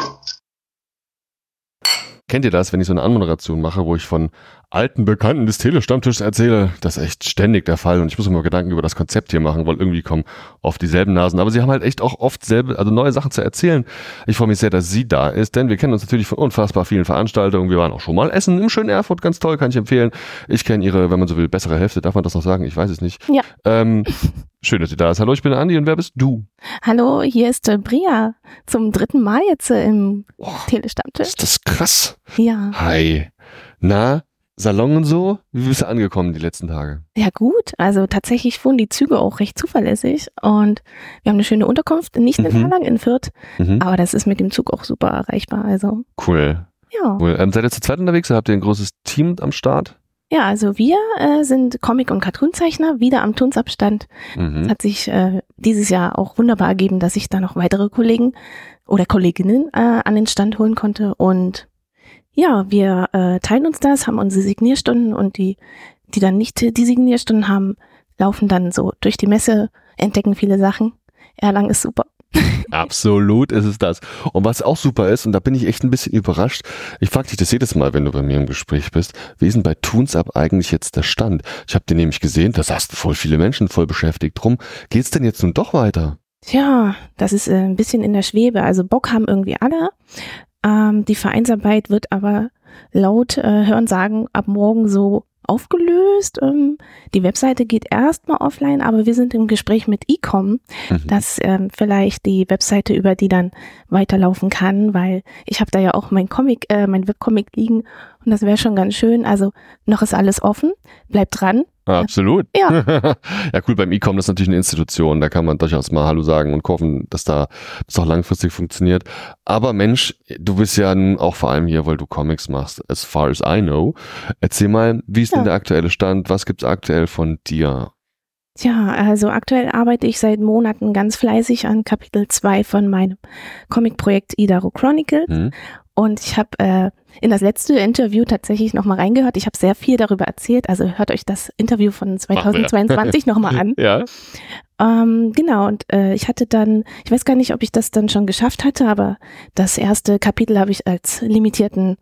Kennt ihr das, wenn ich so eine Anmoderation mache, wo ich von alten Bekannten des Telestammtischs erzähle? Das ist echt ständig der Fall und ich muss mir mal Gedanken über das Konzept hier machen, weil irgendwie kommen oft dieselben Nasen. Aber sie haben halt echt auch oft neue Sachen zu erzählen. Ich freue mich sehr, dass sie da ist, denn wir kennen uns natürlich von unfassbar vielen Veranstaltungen. Wir waren auch schon mal essen im schönen Erfurt, ganz toll, kann ich empfehlen. Ich kenne ihre, wenn man so will, bessere Hälfte. Darf man das noch sagen? Ich weiß es nicht. Ja. Schön, dass sie da ist. Hallo, ich bin Andi und wer bist du? Hallo, hier ist Bria. Zum 3. Mal jetzt im Telestammtisch. Ist das krass? Ja. Hi. Na, Salon und so? Wie bist du angekommen die letzten Tage? Ja gut, also tatsächlich fuhren die Züge auch recht zuverlässig und wir haben eine schöne Unterkunft, nicht in Erlangen, in Fürth, aber das ist mit dem Zug auch super erreichbar. Also Cool. Ja. Cool. Seid ihr zu zweit unterwegs oder habt ihr ein großes Team am Start? Ja, also wir sind Comic- und Cartoonzeichner, wieder am Tunsabstand. Es hat sich dieses Jahr auch wunderbar ergeben, dass ich da noch weitere Kollegen oder Kolleginnen an den Stand holen konnte. Und ja, wir teilen uns das, haben unsere Signierstunden und die dann nicht die Signierstunden haben, laufen dann so durch die Messe, entdecken viele Sachen. Erlangen ist super. Absolut ist es das. Und was auch super ist, und da bin ich echt ein bisschen überrascht, ich frage dich das jedes Mal, wenn du bei mir im Gespräch bist, wie ist denn bei ToonSup eigentlich jetzt der Stand? Ich habe dir nämlich gesehen, da saßen voll viele Menschen voll beschäftigt drum. Geht's denn jetzt nun doch weiter? Tja, das ist ein bisschen in der Schwebe. Also Bock haben irgendwie alle. Die Vereinsarbeit wird aber laut Hörensagen ab morgen so aufgelöst. Die Webseite geht erstmal offline, aber wir sind im Gespräch mit Ecom, dass vielleicht die Webseite über die dann weiterlaufen kann, weil ich habe da ja auch mein Webcomic liegen und das wäre schon ganz schön. Also noch ist alles offen, bleibt dran. Absolut. Ja. Ja, cool, beim Ecom, das ist natürlich eine Institution, da kann man durchaus mal Hallo sagen und hoffen, dass das auch langfristig funktioniert. Aber Mensch, du bist ja nun auch vor allem hier, weil du Comics machst, as far as I know. Erzähl mal, wie ist denn der aktuelle Stand? Was gibt's aktuell von dir? Tja, also aktuell arbeite ich seit Monaten ganz fleißig an Kapitel 2 von meinem Comicprojekt Idaro Chronicle. Und ich habe in das letzte Interview tatsächlich nochmal reingehört. Ich habe sehr viel darüber erzählt. Also hört euch das Interview von 2022 nochmal an. Ja. Genau, und ich hatte dann, ich weiß gar nicht, ob ich das dann schon geschafft hatte, aber das erste Kapitel habe ich als limitierten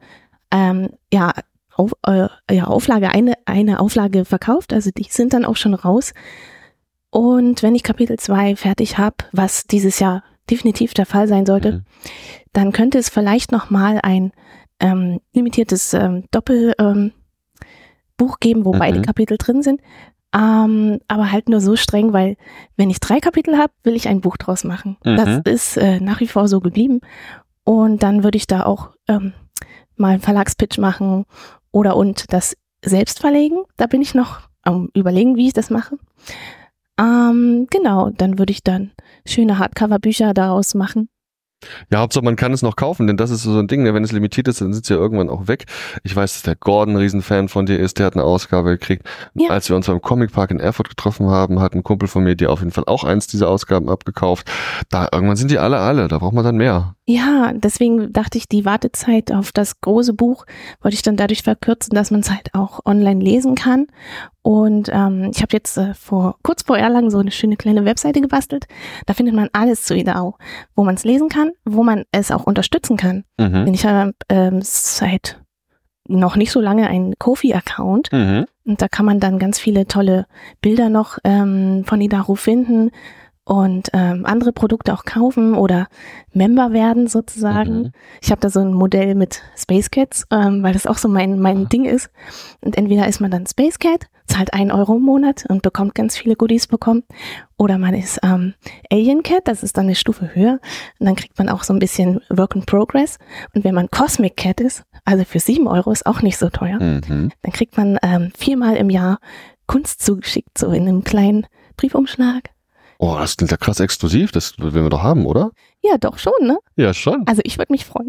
Auflage, eine Auflage verkauft. Also die sind dann auch schon raus. Und wenn ich Kapitel 2 fertig habe, was dieses Jahr definitiv der Fall sein sollte, dann könnte es vielleicht nochmal ein limitiertes Doppelbuch geben, wo beide Kapitel drin sind. Aber halt nur so streng, weil wenn ich 3 Kapitel habe, will ich ein Buch draus machen. Das ist nach wie vor so geblieben. Und dann würde ich da auch mal einen Verlagspitch machen und das selbst verlegen. Da bin ich noch am Überlegen, wie ich das mache. Genau, dann würde ich dann schöne Hardcover-Bücher daraus machen. Ja, Hauptsache man kann es noch kaufen, denn das ist so ein Ding, wenn es limitiert ist, dann sind sie ja irgendwann auch weg. Ich weiß, dass der Gordon ein Riesenfan von dir ist, der hat eine Ausgabe gekriegt. Ja. Als wir uns beim Comicpark in Erfurt getroffen haben, hat ein Kumpel von mir dir auf jeden Fall auch eins dieser Ausgaben abgekauft. Da irgendwann sind die alle, da braucht man dann mehr. Ja, deswegen dachte ich, die Wartezeit auf das große Buch wollte ich dann dadurch verkürzen, dass man es halt auch online lesen kann. Und ich habe jetzt kurz vor Erlangen so eine schöne kleine Webseite gebastelt. Da findet man alles zu Idaro, wo man es lesen kann, wo man es auch unterstützen kann. Denn ich habe seit noch nicht so lange einen Ko-fi-Account und da kann man dann ganz viele tolle Bilder noch von Idaro finden. und andere Produkte auch kaufen oder Member werden sozusagen. Ich habe da so ein Modell mit Space Cats, weil das auch so mein Ding ist. Und entweder ist man dann Space Cat, zahlt 1 Euro im Monat und bekommt ganz viele Goodies bekommen. Oder man ist Alien Cat, das ist dann eine Stufe höher. Und dann kriegt man auch so ein bisschen Work in Progress. Und wenn man Cosmic Cat ist, also für 7 Euro ist auch nicht so teuer, dann kriegt man 4-mal im Jahr Kunst zugeschickt, so in einem kleinen Briefumschlag. Oh, das klingt ja krass exklusiv. Das wollen wir doch haben, oder? Ja, doch schon, ne? Ja, schon. Also ich würde mich freuen.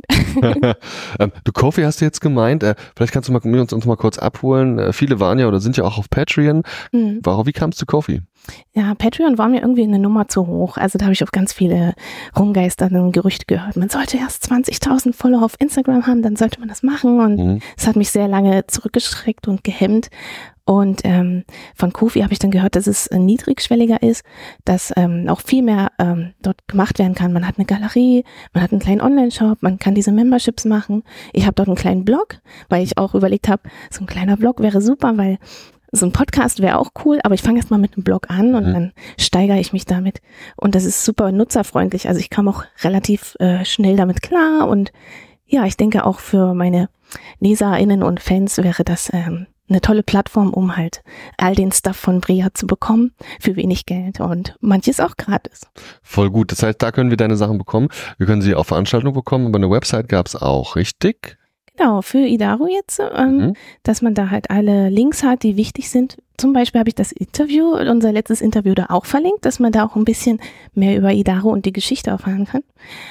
Du, Ko-fi, hast du jetzt gemeint, vielleicht kannst du uns mal kurz abholen. Viele waren ja oder sind ja auch auf Patreon. Wie kam es zu Ko-fi? Ja, Patreon war mir irgendwie eine Nummer zu hoch. Also da habe ich auch ganz viele rumgeisternde Gerüchte gehört. Man sollte erst 20.000 Follower auf Instagram haben, dann sollte man das machen. Und es hat mich sehr lange zurückgeschreckt und gehemmt. Und von Ko-fi habe ich dann gehört, dass es niedrigschwelliger ist, dass auch viel mehr dort gemacht werden kann. Man hat eine Galerie, man hat einen kleinen Online-Shop, man kann diese Memberships machen. Ich habe dort einen kleinen Blog, weil ich auch überlegt habe, so ein kleiner Blog wäre super, weil so ein Podcast wäre auch cool, aber ich fange erst mal mit einem Blog an und dann steigere ich mich damit. Und das ist super nutzerfreundlich. Also ich kam auch relativ schnell damit klar. Und ja, ich denke auch für meine LeserInnen und Fans wäre das eine tolle Plattform, um halt all den Stuff von Brea zu bekommen für wenig Geld und manches auch gratis. Voll gut. Das heißt, da können wir deine Sachen bekommen. Wir können sie auf Veranstaltungen bekommen, aber eine Website gab es auch, richtig? Genau, für Idaro jetzt, dass man da halt alle Links hat, die wichtig sind. Zum Beispiel habe ich das Interview, unser letztes Interview da auch verlinkt, dass man da auch ein bisschen mehr über Idaro und die Geschichte erfahren kann.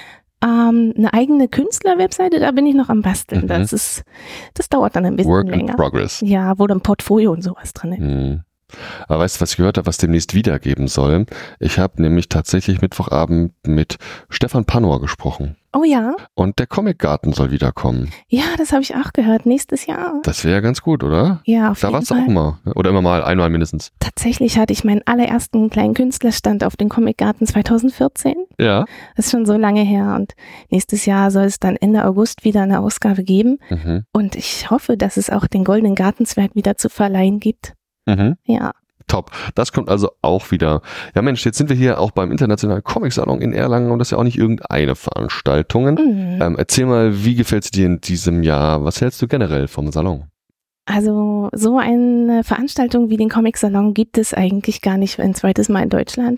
Eine eigene Künstler-Webseite, da bin ich noch am Basteln. Das dauert dann ein bisschen Work länger. in progress. Ja, wo dann Portfolio und sowas drin ist. Aber weißt du, was ich gehört habe, was demnächst wiedergeben soll? Ich habe nämlich tatsächlich Mittwochabend mit Stefan Pannor gesprochen. Oh ja? Und der Comic-Garten soll wiederkommen. Ja, das habe ich auch gehört. Nächstes Jahr. Das wäre ja ganz gut, oder? Ja, auf Da jeden warst du Fall. auch immer. Oder immer mal, einmal mindestens. Tatsächlich hatte ich meinen allerersten kleinen Künstlerstand auf dem Comic-Garten 2014. Ja. Das ist schon so lange her und nächstes Jahr soll es dann Ende August wieder eine Ausgabe geben. Und ich hoffe, dass es auch den Goldenen Gartenzwerg wieder zu verleihen gibt. Ja. Top. Das kommt also auch wieder. Ja Mensch, jetzt sind wir hier auch beim Internationalen Comic-Salon in Erlangen und das ist ja auch nicht irgendeine Veranstaltung. Erzähl mal, wie gefällt es dir in diesem Jahr? Was hältst du generell vom Salon? Also so eine Veranstaltung wie den Comic-Salon gibt es eigentlich gar nicht ein zweites Mal in Deutschland.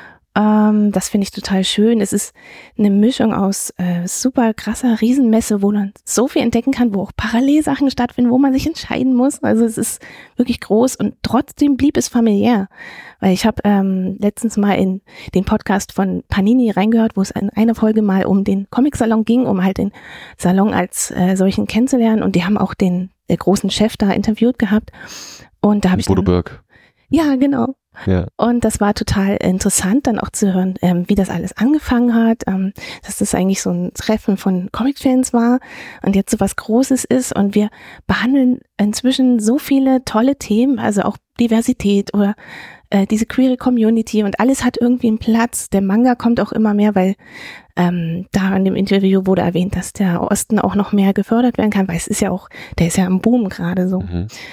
Das finde ich total schön. Es ist eine Mischung aus super krasser Riesenmesse, wo man so viel entdecken kann, wo auch Parallelsachen stattfinden, wo man sich entscheiden muss. Also es ist wirklich groß und trotzdem blieb es familiär. Weil ich habe letztens mal in den Podcast von Panini reingehört, wo es in einer Folge mal um den Comic-Salon ging, um halt den Salon als solchen kennenzulernen. Und die haben auch den großen Chef da interviewt gehabt. Und da habe ich Bodo Birk. Ja, genau. Ja. Und das war total interessant, dann auch zu hören, wie das alles angefangen hat, dass das eigentlich so ein Treffen von Comic-Fans war und jetzt so was Großes ist. Und wir behandeln inzwischen so viele tolle Themen, also auch Diversität oder diese queere Community und alles hat irgendwie einen Platz. Der Manga kommt auch immer mehr, weil da in dem Interview wurde erwähnt, dass der Osten auch noch mehr gefördert werden kann, weil es ist ja auch, der ist ja im Boom gerade so.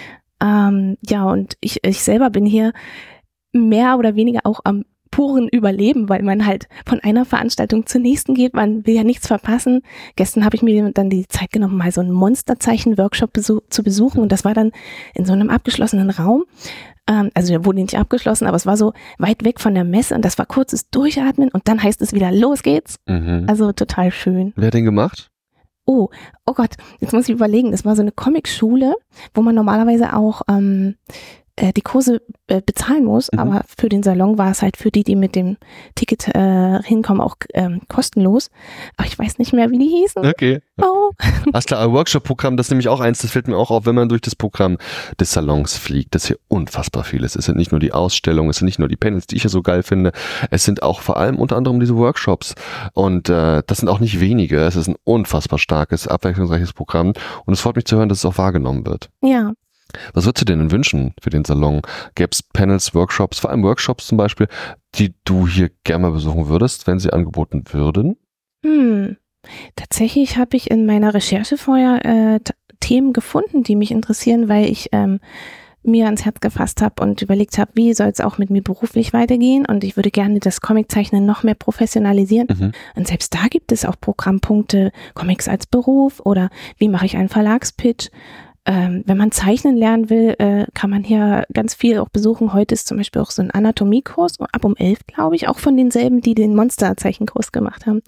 Ja, und ich selber bin hier mehr oder weniger auch am puren Überleben, weil man halt von einer Veranstaltung zur nächsten geht, man will ja nichts verpassen. Gestern habe ich mir dann die Zeit genommen, mal so einen Monsterzeichen-Workshop zu besuchen und das war dann in so einem abgeschlossenen Raum. Also der wurde nicht abgeschlossen, aber es war so weit weg von der Messe und das war kurzes Durchatmen und dann heißt es wieder, los geht's. Also total schön. Wer hat den gemacht? Oh Gott, jetzt muss ich überlegen, das war so eine Comicschule, wo man normalerweise auch die Kurse bezahlen muss, aber für den Salon war es halt für die mit dem Ticket hinkommen, auch kostenlos. Aber ich weiß nicht mehr, wie die hießen. Okay. Oh. Alles klar, ein Workshop-Programm, das ist nämlich auch eins, das fällt mir auch auf, wenn man durch das Programm des Salons fliegt, dass hier unfassbar viel ist. Es sind nicht nur die Ausstellungen, es sind nicht nur die Panels, die ich ja so geil finde, es sind auch vor allem unter anderem diese Workshops und das sind auch nicht wenige, es ist ein unfassbar starkes, abwechslungsreiches Programm und es freut mich zu hören, dass es auch wahrgenommen wird. Ja. Was würdest du dir denn wünschen für den Salon? Gäbe es Panels, Workshops, vor allem Workshops zum Beispiel, die du hier gerne mal besuchen würdest, wenn sie angeboten würden? Tatsächlich habe ich in meiner Recherche vorher Themen gefunden, die mich interessieren, weil ich mir ans Herz gefasst habe und überlegt habe, wie soll es auch mit mir beruflich weitergehen und ich würde gerne das Comiczeichnen noch mehr professionalisieren. Und selbst da gibt es auch Programmpunkte, Comics als Beruf oder wie mache ich einen Verlagspitch. Wenn man zeichnen lernen will, kann man hier ganz viel auch besuchen. Heute ist zum Beispiel auch so ein Anatomiekurs, ab um 11, glaube ich, auch von denselben, die den Monsterzeichenkurs gemacht haben.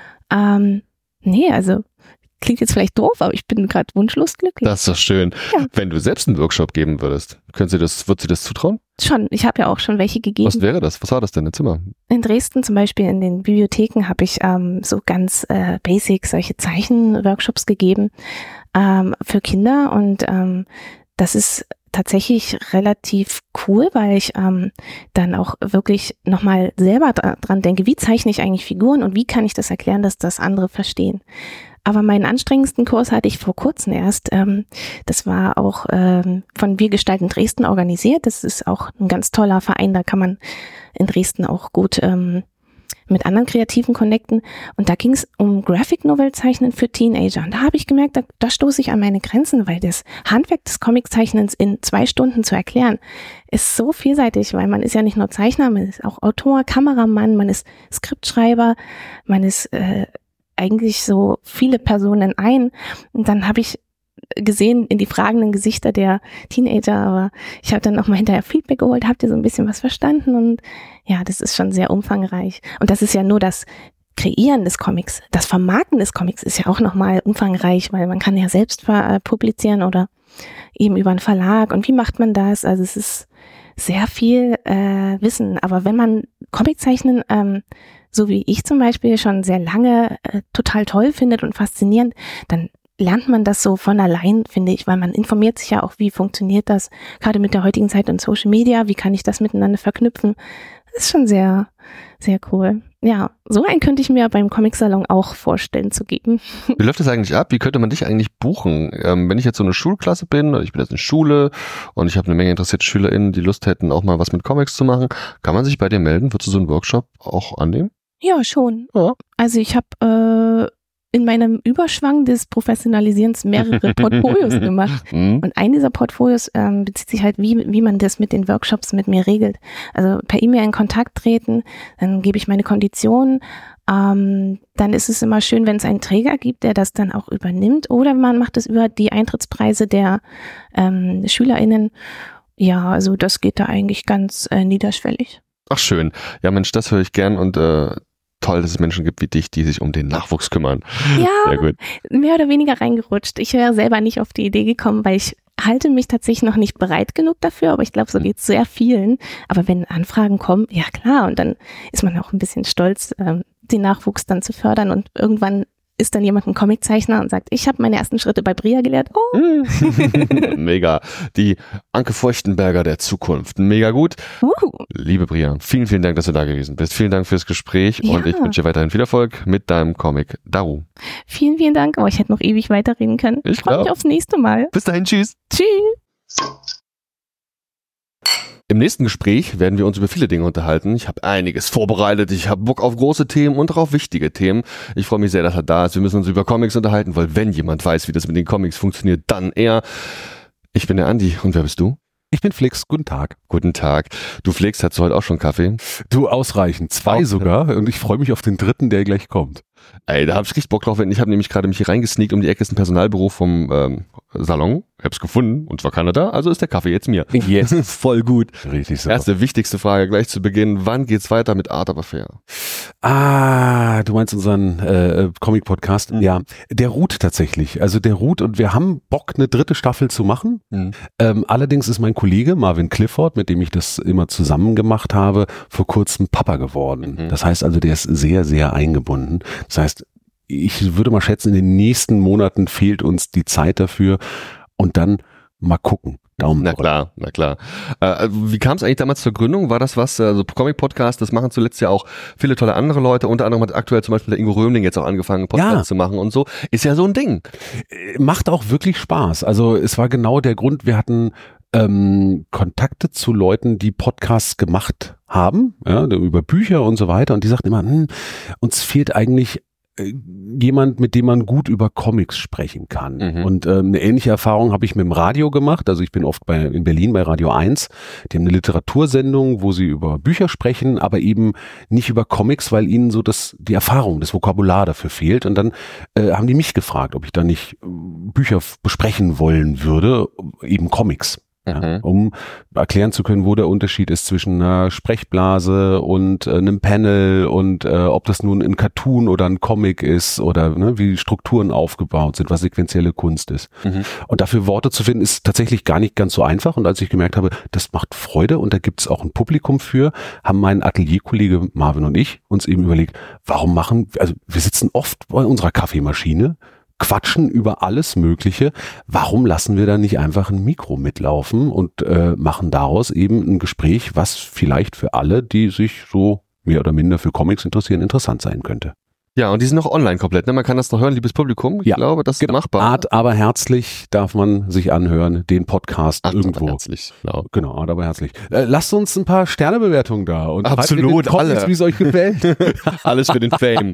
Also klingt jetzt vielleicht doof, aber ich bin gerade wunschlos glücklich. Das ist doch schön. Ja. Wenn du selbst einen Workshop geben würdest, würdest du das zutrauen? Schon, ich habe ja auch schon welche gegeben. Was wäre das? Was war das denn? Erzähl mal. In Dresden zum Beispiel in den Bibliotheken habe ich so ganz basic solche Zeichenworkshops gegeben für Kinder und das ist tatsächlich relativ cool, weil ich dann auch wirklich nochmal selber dran denke, wie zeichne ich eigentlich Figuren und wie kann ich das erklären, dass das andere verstehen. Aber meinen anstrengendsten Kurs hatte ich vor kurzem erst. Das war auch von Wir gestalten Dresden organisiert. Das ist auch ein ganz toller Verein. Da kann man in Dresden auch gut mit anderen Kreativen connecten. Und da ging es um Graphic Novel Zeichnen für Teenager. Und da habe ich gemerkt, da stoße ich an meine Grenzen, weil das Handwerk des Comiczeichnens in 2 Stunden zu erklären, ist so vielseitig, weil man ist ja nicht nur Zeichner, man ist auch Autor, Kameramann, man ist Skriptschreiber, man ist eigentlich so viele Personen ein. Und dann habe ich gesehen in die fragenden Gesichter der Teenager, aber ich habe dann auch mal hinterher Feedback geholt, habt ihr so ein bisschen was verstanden? Und ja, das ist schon sehr umfangreich. Und das ist ja nur das Kreieren des Comics. Das Vermarkten des Comics ist ja auch nochmal umfangreich, weil man kann ja selbst publizieren oder eben über einen Verlag. Und wie macht man das? Also es ist sehr viel Wissen. Aber wenn man Comiczeichnen so wie ich zum Beispiel schon sehr lange total toll findet und faszinierend, dann lernt man das so von allein, finde ich, weil man informiert sich ja auch, wie funktioniert das, gerade mit der heutigen Zeit und Social Media, wie kann ich das miteinander verknüpfen. Das ist schon sehr, sehr cool. Ja, so einen könnte ich mir beim Comic-Salon auch vorstellen zu geben. Wie läuft das eigentlich ab? Wie könnte man dich eigentlich buchen? Wenn ich jetzt so eine Schulklasse bin, oder ich bin jetzt in Schule und ich habe eine Menge interessierte SchülerInnen, die Lust hätten, auch mal was mit Comics zu machen, kann man sich bei dir melden? Würdest du so einen Workshop auch annehmen? Ja, schon. Ja. Also ich habe in meinem Überschwang des Professionalisierens mehrere Portfolios gemacht. Und ein dieser Portfolios bezieht sich halt, wie man das mit den Workshops mit mir regelt. Also per E-Mail in Kontakt treten, dann gebe ich meine Konditionen. Dann ist es immer schön, wenn es einen Träger gibt, der das dann auch übernimmt. Oder man macht es über die Eintrittspreise der SchülerInnen. Ja, also das geht da eigentlich ganz niederschwellig. Ach schön. Ja Mensch, das höre ich gern und toll, dass es Menschen gibt wie dich, die sich um den Nachwuchs kümmern. Ja, sehr gut. Mehr oder weniger reingerutscht. Ich wäre selber nicht auf die Idee gekommen, weil ich halte mich tatsächlich noch nicht bereit genug dafür, aber ich glaube, so geht es sehr vielen. Aber wenn Anfragen kommen, ja klar, und dann ist man auch ein bisschen stolz, den Nachwuchs dann zu fördern und irgendwann ist dann jemand ein Comiczeichner und sagt, ich habe meine ersten Schritte bei Bria gelernt. Oh. Mega. Die Anke Feuchtenberger der Zukunft. Mega gut. Liebe Bria, vielen, vielen Dank, dass du da gewesen bist. Vielen Dank fürs Gespräch und ich wünsche dir weiterhin viel Erfolg mit deinem Comic Daru. Vielen, vielen Dank. Oh, ich hätte noch ewig weiterreden können. Ich freue mich aufs nächste Mal. Bis dahin, tschüss. Tschüss. Im nächsten Gespräch werden wir uns über viele Dinge unterhalten. Ich habe einiges vorbereitet. Ich habe Bock auf große Themen und auch auf wichtige Themen. Ich freue mich sehr, dass er da ist. Wir müssen uns über Comics unterhalten, weil wenn jemand weiß, wie das mit den Comics funktioniert, dann er. Ich bin der Andi. Und wer bist du? Ich bin Flix. Guten Tag. Guten Tag. Du Flix, hast du heute auch schon Kaffee? Du, ausreichend. 2 sogar. Und ich freue mich auf den 3., der gleich kommt. Ey, da habe ich richtig Bock drauf. Ich habe nämlich gerade mich hier reingesneakt. Um die Ecke ist ein Personalbüro vom Salon. Ich hab's gefunden und zwar Kanada, also ist der Kaffee jetzt mir. Yes. Voll gut. Richtig so. Erste wichtigste Frage gleich zu Beginn. Wann geht's weiter mit Art of a Fair? Du meinst unseren Comic-Podcast? Ja, der ruht tatsächlich. Also der ruht und wir haben Bock, eine 3. Staffel zu machen. Allerdings ist mein Kollege Marvin Clifford, mit dem ich das immer zusammen gemacht habe, vor kurzem Papa geworden. Das heißt also, der ist sehr, sehr eingebunden. Das heißt, ich würde mal schätzen, in den nächsten Monaten fehlt uns die Zeit dafür und dann mal gucken. Daumen na klar. Wie kam es eigentlich damals zur Gründung? War das was, also Comic-Podcast, das machen zuletzt ja auch viele tolle andere Leute, unter anderem hat aktuell zum Beispiel der Ingo Römling jetzt auch angefangen, Podcasts zu machen und so. Ist ja so ein Ding. Macht auch wirklich Spaß. Also es war genau der Grund, wir hatten Kontakte zu Leuten, die Podcasts gemacht haben, ja, über Bücher und so weiter und die sagten immer, uns fehlt eigentlich jemand, mit dem man gut über Comics sprechen kann. Und eine ähnliche Erfahrung habe ich mit dem Radio gemacht. Also ich bin oft in Berlin bei Radio 1. Die haben eine Literatursendung, wo sie über Bücher sprechen, aber eben nicht über Comics, weil ihnen so die Erfahrung, das Vokabular dafür fehlt. Und dann haben die mich gefragt, ob ich da nicht Bücher besprechen wollen würde, eben Comics. Ja, um erklären zu können, wo der Unterschied ist zwischen einer Sprechblase und einem Panel und ob das nun ein Cartoon oder ein Comic ist oder wie Strukturen aufgebaut sind, was sequenzielle Kunst ist. Und dafür Worte zu finden, ist tatsächlich gar nicht ganz so einfach. Und als ich gemerkt habe, das macht Freude und da gibt es auch ein Publikum für, haben mein Atelierkollege Marvin und ich uns eben überlegt, wir sitzen oft bei unserer Kaffeemaschine, quatschen über alles Mögliche. Warum lassen wir da nicht einfach ein Mikro mitlaufen und machen daraus eben ein Gespräch, was vielleicht für alle, die sich so mehr oder minder für Comics interessieren, interessant sein könnte. Ja, und die sind noch online komplett, ne? Man kann das doch hören, liebes Publikum. Ich glaube, das ist machbar. Art aber herzlich darf man sich anhören, den Podcast irgendwo. Aber herzlich, genau, Art aber herzlich. Lasst uns ein paar Sternebewertungen da und absolut alle, wie es euch gefällt. Alles für den Fame.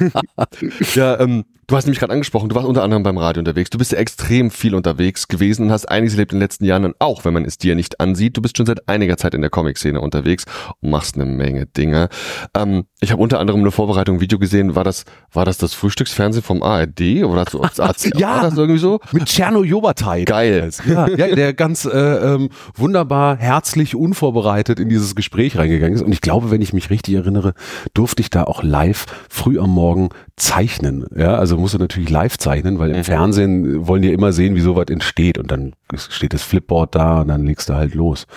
Ja, du hast nämlich gerade angesprochen, du warst unter anderem beim Radio unterwegs. Du bist ja extrem viel unterwegs gewesen und hast einiges erlebt in den letzten Jahren. Und auch wenn man es dir nicht ansieht, du bist schon seit einiger Zeit in der Comic-Szene unterwegs und machst eine Menge Dinge. Ich habe unter anderem eine Vorbereitung, ein Video gesehen. War das Frühstücksfernsehen vom ARD oder das ARD? Ja, war das irgendwie so? Mit Tscherno Jobatai. Geil. Ja, der ganz wunderbar, herzlich, unvorbereitet in dieses Gespräch reingegangen ist. Und ich glaube, wenn ich mich richtig erinnere, durfte ich da auch live früh am Morgen zeichnen. Ja, also musst du natürlich live zeichnen, weil im Fernsehen wollen die immer sehen, wie sowas entsteht. Und dann steht das Flipboard da und dann legst du halt los.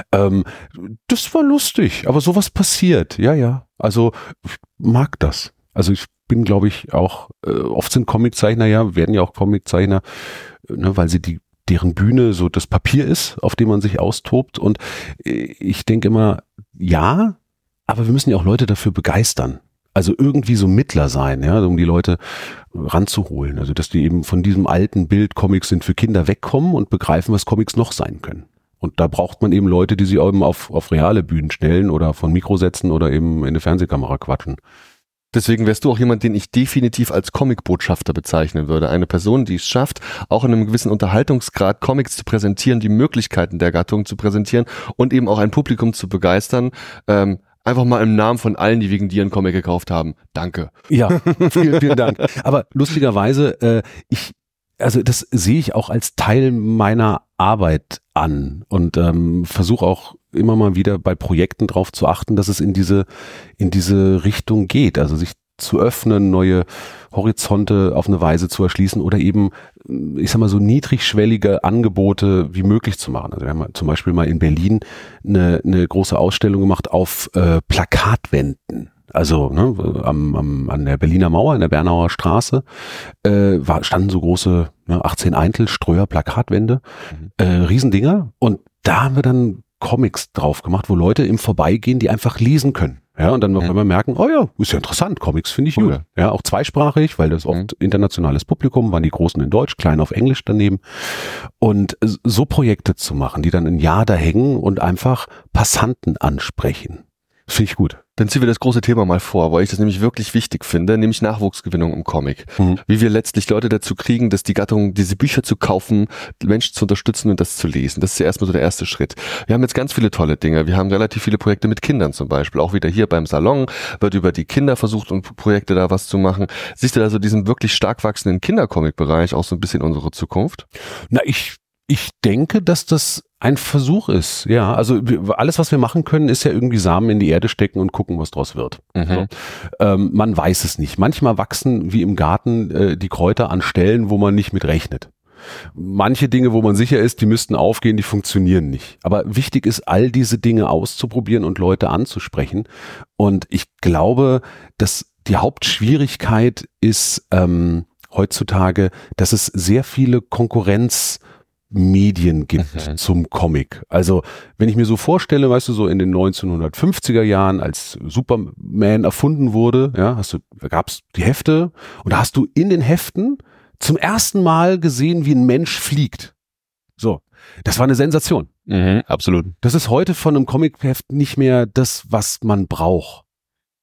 Das war lustig, aber sowas passiert. Ja. Also ich mag das. Also ich bin, glaube ich, auch, oft sind Comiczeichner werden ja auch Comiczeichner, weil sie deren Bühne so das Papier ist, auf dem man sich austobt. Und ich denke immer, ja, aber wir müssen ja auch Leute dafür begeistern. Also irgendwie so Mittler sein, ja, um die Leute ranzuholen. Also dass die eben von diesem alten Bild Comics sind für Kinder wegkommen und begreifen, was Comics noch sein können. Und da braucht man eben Leute, die sie eben auf reale Bühnen stellen oder von Mikro setzen oder eben in eine Fernsehkamera quatschen. Deswegen wärst du auch jemand, den ich definitiv als Comic-Botschafter bezeichnen würde. Eine Person, die es schafft, auch in einem gewissen Unterhaltungsgrad Comics zu präsentieren, die Möglichkeiten der Gattung zu präsentieren und eben auch ein Publikum zu begeistern. Einfach mal im Namen von allen, die wegen dir einen Comic gekauft haben. Danke. Ja, vielen Dank. Aber lustigerweise, das sehe ich auch als Teil meiner Arbeit an und versuche auch immer mal wieder bei Projekten drauf zu achten, dass es in diese Richtung geht, also sich zu öffnen, neue Horizonte auf eine Weise zu erschließen oder eben, ich sag mal, so niedrigschwellige Angebote wie möglich zu machen. Also wir haben zum Beispiel mal in Berlin eine große Ausstellung gemacht auf Plakatwänden. Also an der Berliner Mauer, in der Bernauer Straße, standen so große 18 Eintel Ströer Plakatwände, Riesendinger. Und da haben wir dann Comics drauf gemacht, wo Leute im Vorbeigehen die einfach lesen können. Ja, und dann noch einmal merken, oh ja, ist ja interessant, Comics finde ich gut. Ja, auch zweisprachig, weil das oft internationales Publikum, waren die Großen in Deutsch, klein auf Englisch daneben. Und so Projekte zu machen, die dann ein Jahr da hängen und einfach Passanten ansprechen, finde ich gut. Dann ziehen wir das große Thema mal vor, weil ich das nämlich wirklich wichtig finde, nämlich Nachwuchsgewinnung im Comic. Wie wir letztlich Leute dazu kriegen, dass die Gattung, diese Bücher zu kaufen, Menschen zu unterstützen und das zu lesen. Das ist ja erstmal so der erste Schritt. Wir haben jetzt ganz viele tolle Dinge. Wir haben relativ viele Projekte mit Kindern zum Beispiel. Auch wieder hier beim Salon wird über die Kinder versucht und Projekte da was zu machen. Siehst du da so diesen wirklich stark wachsenden Kindercomic-Bereich auch so ein bisschen unsere Zukunft? Na, ich denke, dass das ein Versuch ist, ja. Also alles, was wir machen können, ist ja irgendwie Samen in die Erde stecken und gucken, was draus wird. So. Man weiß es nicht. Manchmal wachsen wie im Garten die Kräuter an Stellen, wo man nicht mit rechnet. Manche Dinge, wo man sicher ist, die müssten aufgehen, die funktionieren nicht. Aber wichtig ist, all diese Dinge auszuprobieren und Leute anzusprechen. Und ich glaube, dass die Hauptschwierigkeit ist heutzutage, dass es sehr viele Medien gibt zum Comic. Also wenn ich mir so vorstelle, weißt du, so in den 1950er Jahren, als Superman erfunden wurde, ja, gab's die Hefte und da hast du in den Heften zum ersten Mal gesehen, wie ein Mensch fliegt. So, das war eine Sensation. Absolut. Das ist heute von einem Comicheft nicht mehr das, was man braucht.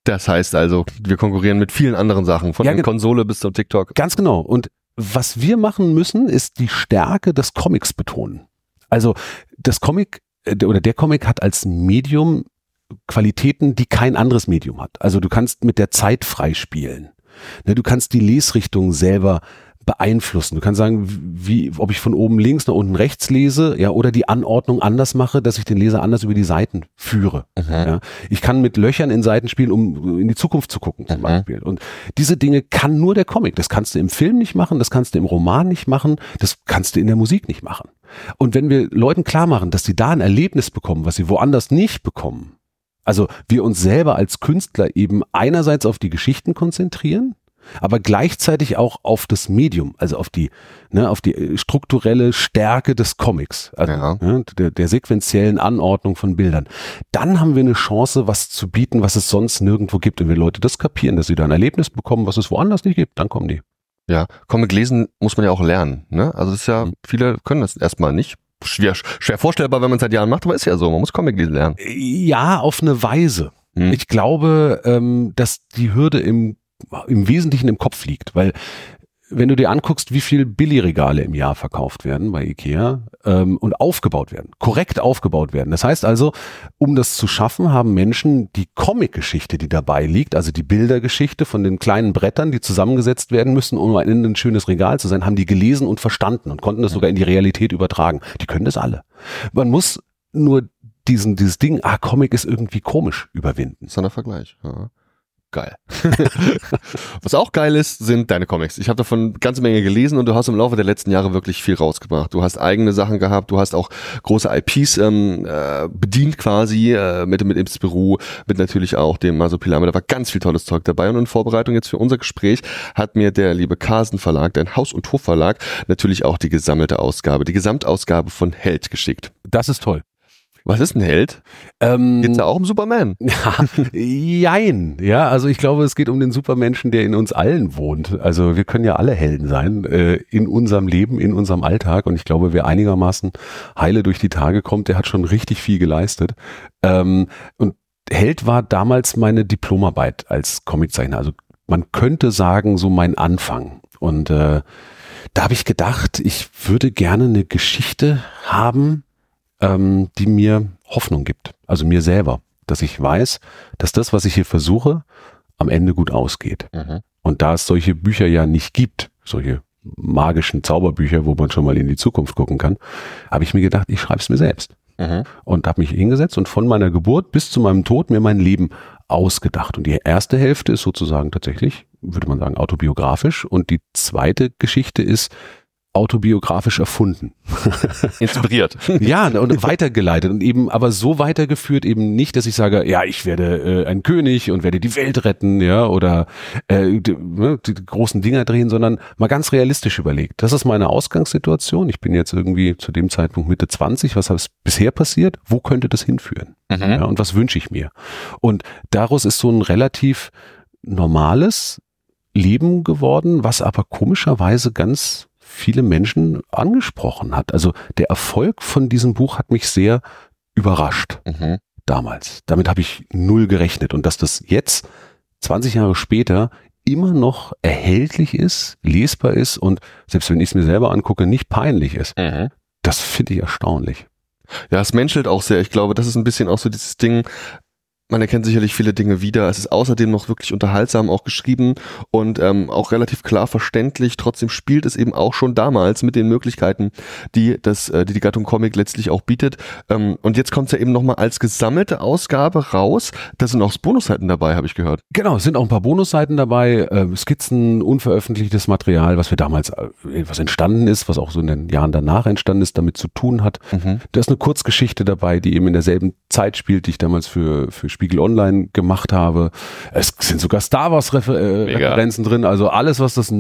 Das heißt also, wir konkurrieren mit vielen anderen Sachen, von der Konsole bis zum TikTok. Ganz genau. Und was wir machen müssen, ist die Stärke des Comics betonen. Also das Comic oder der Comic hat als Medium Qualitäten, die kein anderes Medium hat. Also du kannst mit der Zeit freispielen. Du kannst die Lesrichtung selber beeinflussen. Du kannst sagen, ob ich von oben links nach unten rechts lese, ja, oder die Anordnung anders mache, dass ich den Leser anders über die Seiten führe. Ja. Ich kann mit Löchern in Seiten spielen, um in die Zukunft zu gucken, zum Beispiel. Und diese Dinge kann nur der Comic. Das kannst du im Film nicht machen, das kannst du im Roman nicht machen, das kannst du in der Musik nicht machen. Und wenn wir Leuten klar machen, dass sie da ein Erlebnis bekommen, was sie woanders nicht bekommen, also wir uns selber als Künstler eben einerseits auf die Geschichten konzentrieren, aber gleichzeitig auch auf das Medium, also auf die strukturelle Stärke des Comics, also der sequenziellen Anordnung von Bildern. Dann haben wir eine Chance, was zu bieten, was es sonst nirgendwo gibt. Und wenn Leute das kapieren, dass sie da ein Erlebnis bekommen, was es woanders nicht gibt, dann kommen die. Ja, Comic lesen muss man ja auch lernen, ne? Also das ist ja, viele können das erstmal nicht. Schwer vorstellbar, wenn man es seit Jahren macht, aber ist ja so, man muss Comic lesen lernen. Ja, auf eine Weise. Ich glaube, dass die Hürde im Wesentlichen im Kopf liegt, weil wenn du dir anguckst, wie viel Billigregale im Jahr verkauft werden bei Ikea und aufgebaut werden, korrekt aufgebaut werden. Das heißt also, um das zu schaffen, haben Menschen die Comic-Geschichte, die dabei liegt, also die Bildergeschichte von den kleinen Brettern, die zusammengesetzt werden müssen, um ein schönes Regal zu sein, haben die gelesen und verstanden und konnten das sogar in die Realität übertragen. Die können das alle. Man muss nur dieses Ding, Comic ist irgendwie komisch, überwinden. Das ist ein Vergleich, ja. Geil. Was auch geil ist, sind deine Comics. Ich habe davon eine ganze Menge gelesen und du hast im Laufe der letzten Jahre wirklich viel rausgebracht. Du hast eigene Sachen gehabt, du hast auch große IPs bedient quasi, mit Ibs Büro, mit natürlich auch dem Masopilame. Da war ganz viel tolles Zeug dabei und in Vorbereitung jetzt für unser Gespräch hat mir der liebe Carsten Verlag, dein Haus- und Hofverlag, natürlich auch die gesammelte Ausgabe, die Gesamtausgabe von Held geschickt. Das ist toll. Was ist ein Held? Geht's da auch um Superman? Jein. Ja, also ich glaube, es geht um den Supermenschen, der in uns allen wohnt. Also wir können ja alle Helden sein, in unserem Leben, in unserem Alltag. Und ich glaube, wer einigermaßen heile durch die Tage kommt, der hat schon richtig viel geleistet. Und Held war damals meine Diplomarbeit als Comiczeichner. Also man könnte sagen, so mein Anfang. Und da habe ich gedacht, ich würde gerne eine Geschichte haben, die mir Hoffnung gibt, also mir selber, dass ich weiß, dass das, was ich hier versuche, am Ende gut ausgeht. Und da es solche Bücher ja nicht gibt, solche magischen Zauberbücher, wo man schon mal in die Zukunft gucken kann, habe ich mir gedacht, ich schreibe es mir selbst. Und habe mich hingesetzt und von meiner Geburt bis zu meinem Tod mir mein Leben ausgedacht. Und die erste Hälfte ist sozusagen tatsächlich, würde man sagen, autobiografisch und die zweite Geschichte ist autobiografisch erfunden. Inspiriert. Ja, und weitergeleitet und eben aber so weitergeführt eben nicht, dass ich sage, ja, ich werde ein König und werde die Welt retten, ja, oder die großen Dinger drehen, sondern mal ganz realistisch überlegt. Das ist meine Ausgangssituation. Ich bin jetzt irgendwie zu dem Zeitpunkt Mitte 20. Was ist bisher passiert? Wo könnte das hinführen? Ja, und was wünsche ich mir? Und daraus ist so ein relativ normales Leben geworden, was aber komischerweise ganz viele Menschen angesprochen hat. Also der Erfolg von diesem Buch hat mich sehr überrascht damals. Damit habe ich null gerechnet. Und dass das jetzt, 20 Jahre später, immer noch erhältlich ist, lesbar ist und selbst wenn ich es mir selber angucke, nicht peinlich ist, das finde ich erstaunlich. Ja, es menschelt auch sehr. Ich glaube, das ist ein bisschen auch so dieses Ding, man erkennt sicherlich viele Dinge wieder. Es ist außerdem noch wirklich unterhaltsam auch geschrieben und auch relativ klar verständlich. Trotzdem spielt es eben auch schon damals mit den Möglichkeiten, die die Gattung Comic letztlich auch bietet. Und jetzt kommt es ja eben nochmal als gesammelte Ausgabe raus. Da sind auch Bonusseiten dabei, habe ich gehört. Genau, es sind auch ein paar Bonusseiten dabei, Skizzen, unveröffentlichtes Material, was wir damals, was entstanden ist, was auch so in den Jahren danach entstanden ist, damit zu tun hat. Da ist eine Kurzgeschichte dabei, die eben in derselben Zeit spielt, die ich damals für Spiegel Online gemacht habe. Es sind sogar Star Wars Referenzen drin, also alles, was das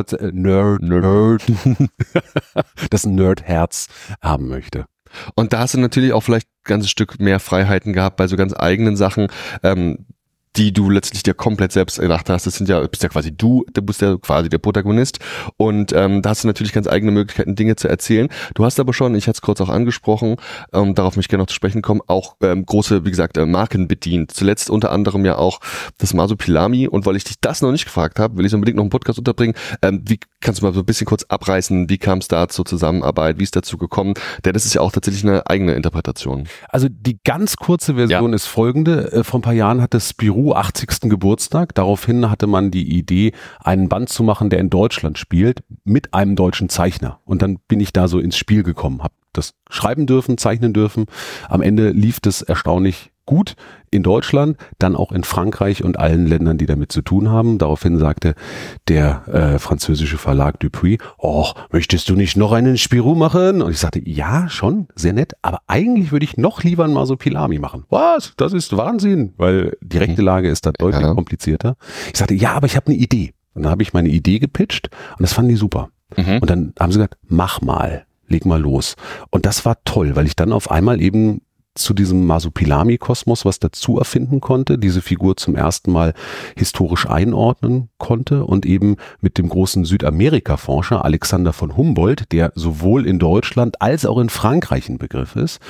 das Nerd-Herz haben möchte. Und da hast du natürlich auch vielleicht ein ganzes Stück mehr Freiheiten gehabt bei so ganz eigenen Sachen. die du letztlich dir komplett selbst gedacht hast. Das bist ja quasi du bist ja quasi der Protagonist und da hast du natürlich ganz eigene Möglichkeiten, Dinge zu erzählen. Du hast aber schon, ich hatte es kurz auch angesprochen, darauf möchte ich gerne noch zu sprechen kommen, auch große, wie gesagt, Marken bedient. Zuletzt unter anderem ja auch das Masopilami, und weil ich dich das noch nicht gefragt habe, will ich unbedingt noch einen Podcast unterbringen. Wie kannst du mal so ein bisschen kurz abreißen, wie kam es da zur Zusammenarbeit, wie ist dazu gekommen? Denn das ist ja auch tatsächlich eine eigene Interpretation. Also die ganz kurze Version ist folgende. Vor ein paar Jahren hatte Spirou 80. Geburtstag. Daraufhin hatte man die Idee, einen Band zu machen, der in Deutschland spielt, mit einem deutschen Zeichner. Und dann bin ich da so ins Spiel gekommen, habe das schreiben dürfen, zeichnen dürfen. Am Ende lief das erstaunlich gut in Deutschland, dann auch in Frankreich und allen Ländern, die damit zu tun haben. Daraufhin sagte der französische Verlag Dupuis, möchtest du nicht noch einen Spirou machen? Und ich sagte, ja, schon, sehr nett, aber eigentlich würde ich noch lieber einen Masopilami machen. Was? Das ist Wahnsinn, weil die rechte Lage ist da deutlich komplizierter. Ich sagte, ja, aber ich habe eine Idee. Und dann habe ich meine Idee gepitcht und das fanden die super. Und dann haben sie gesagt, mach mal, leg mal los. Und das war toll, weil ich dann auf einmal eben zu diesem Masopilami-Kosmos was dazu erfinden konnte, diese Figur zum ersten Mal historisch einordnen konnte und eben mit dem großen Südamerika-Forscher Alexander von Humboldt, der sowohl in Deutschland als auch in Frankreich ein Begriff ist,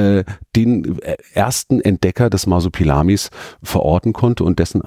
den ersten Entdecker des Masopilamis verorten konnte und dessen,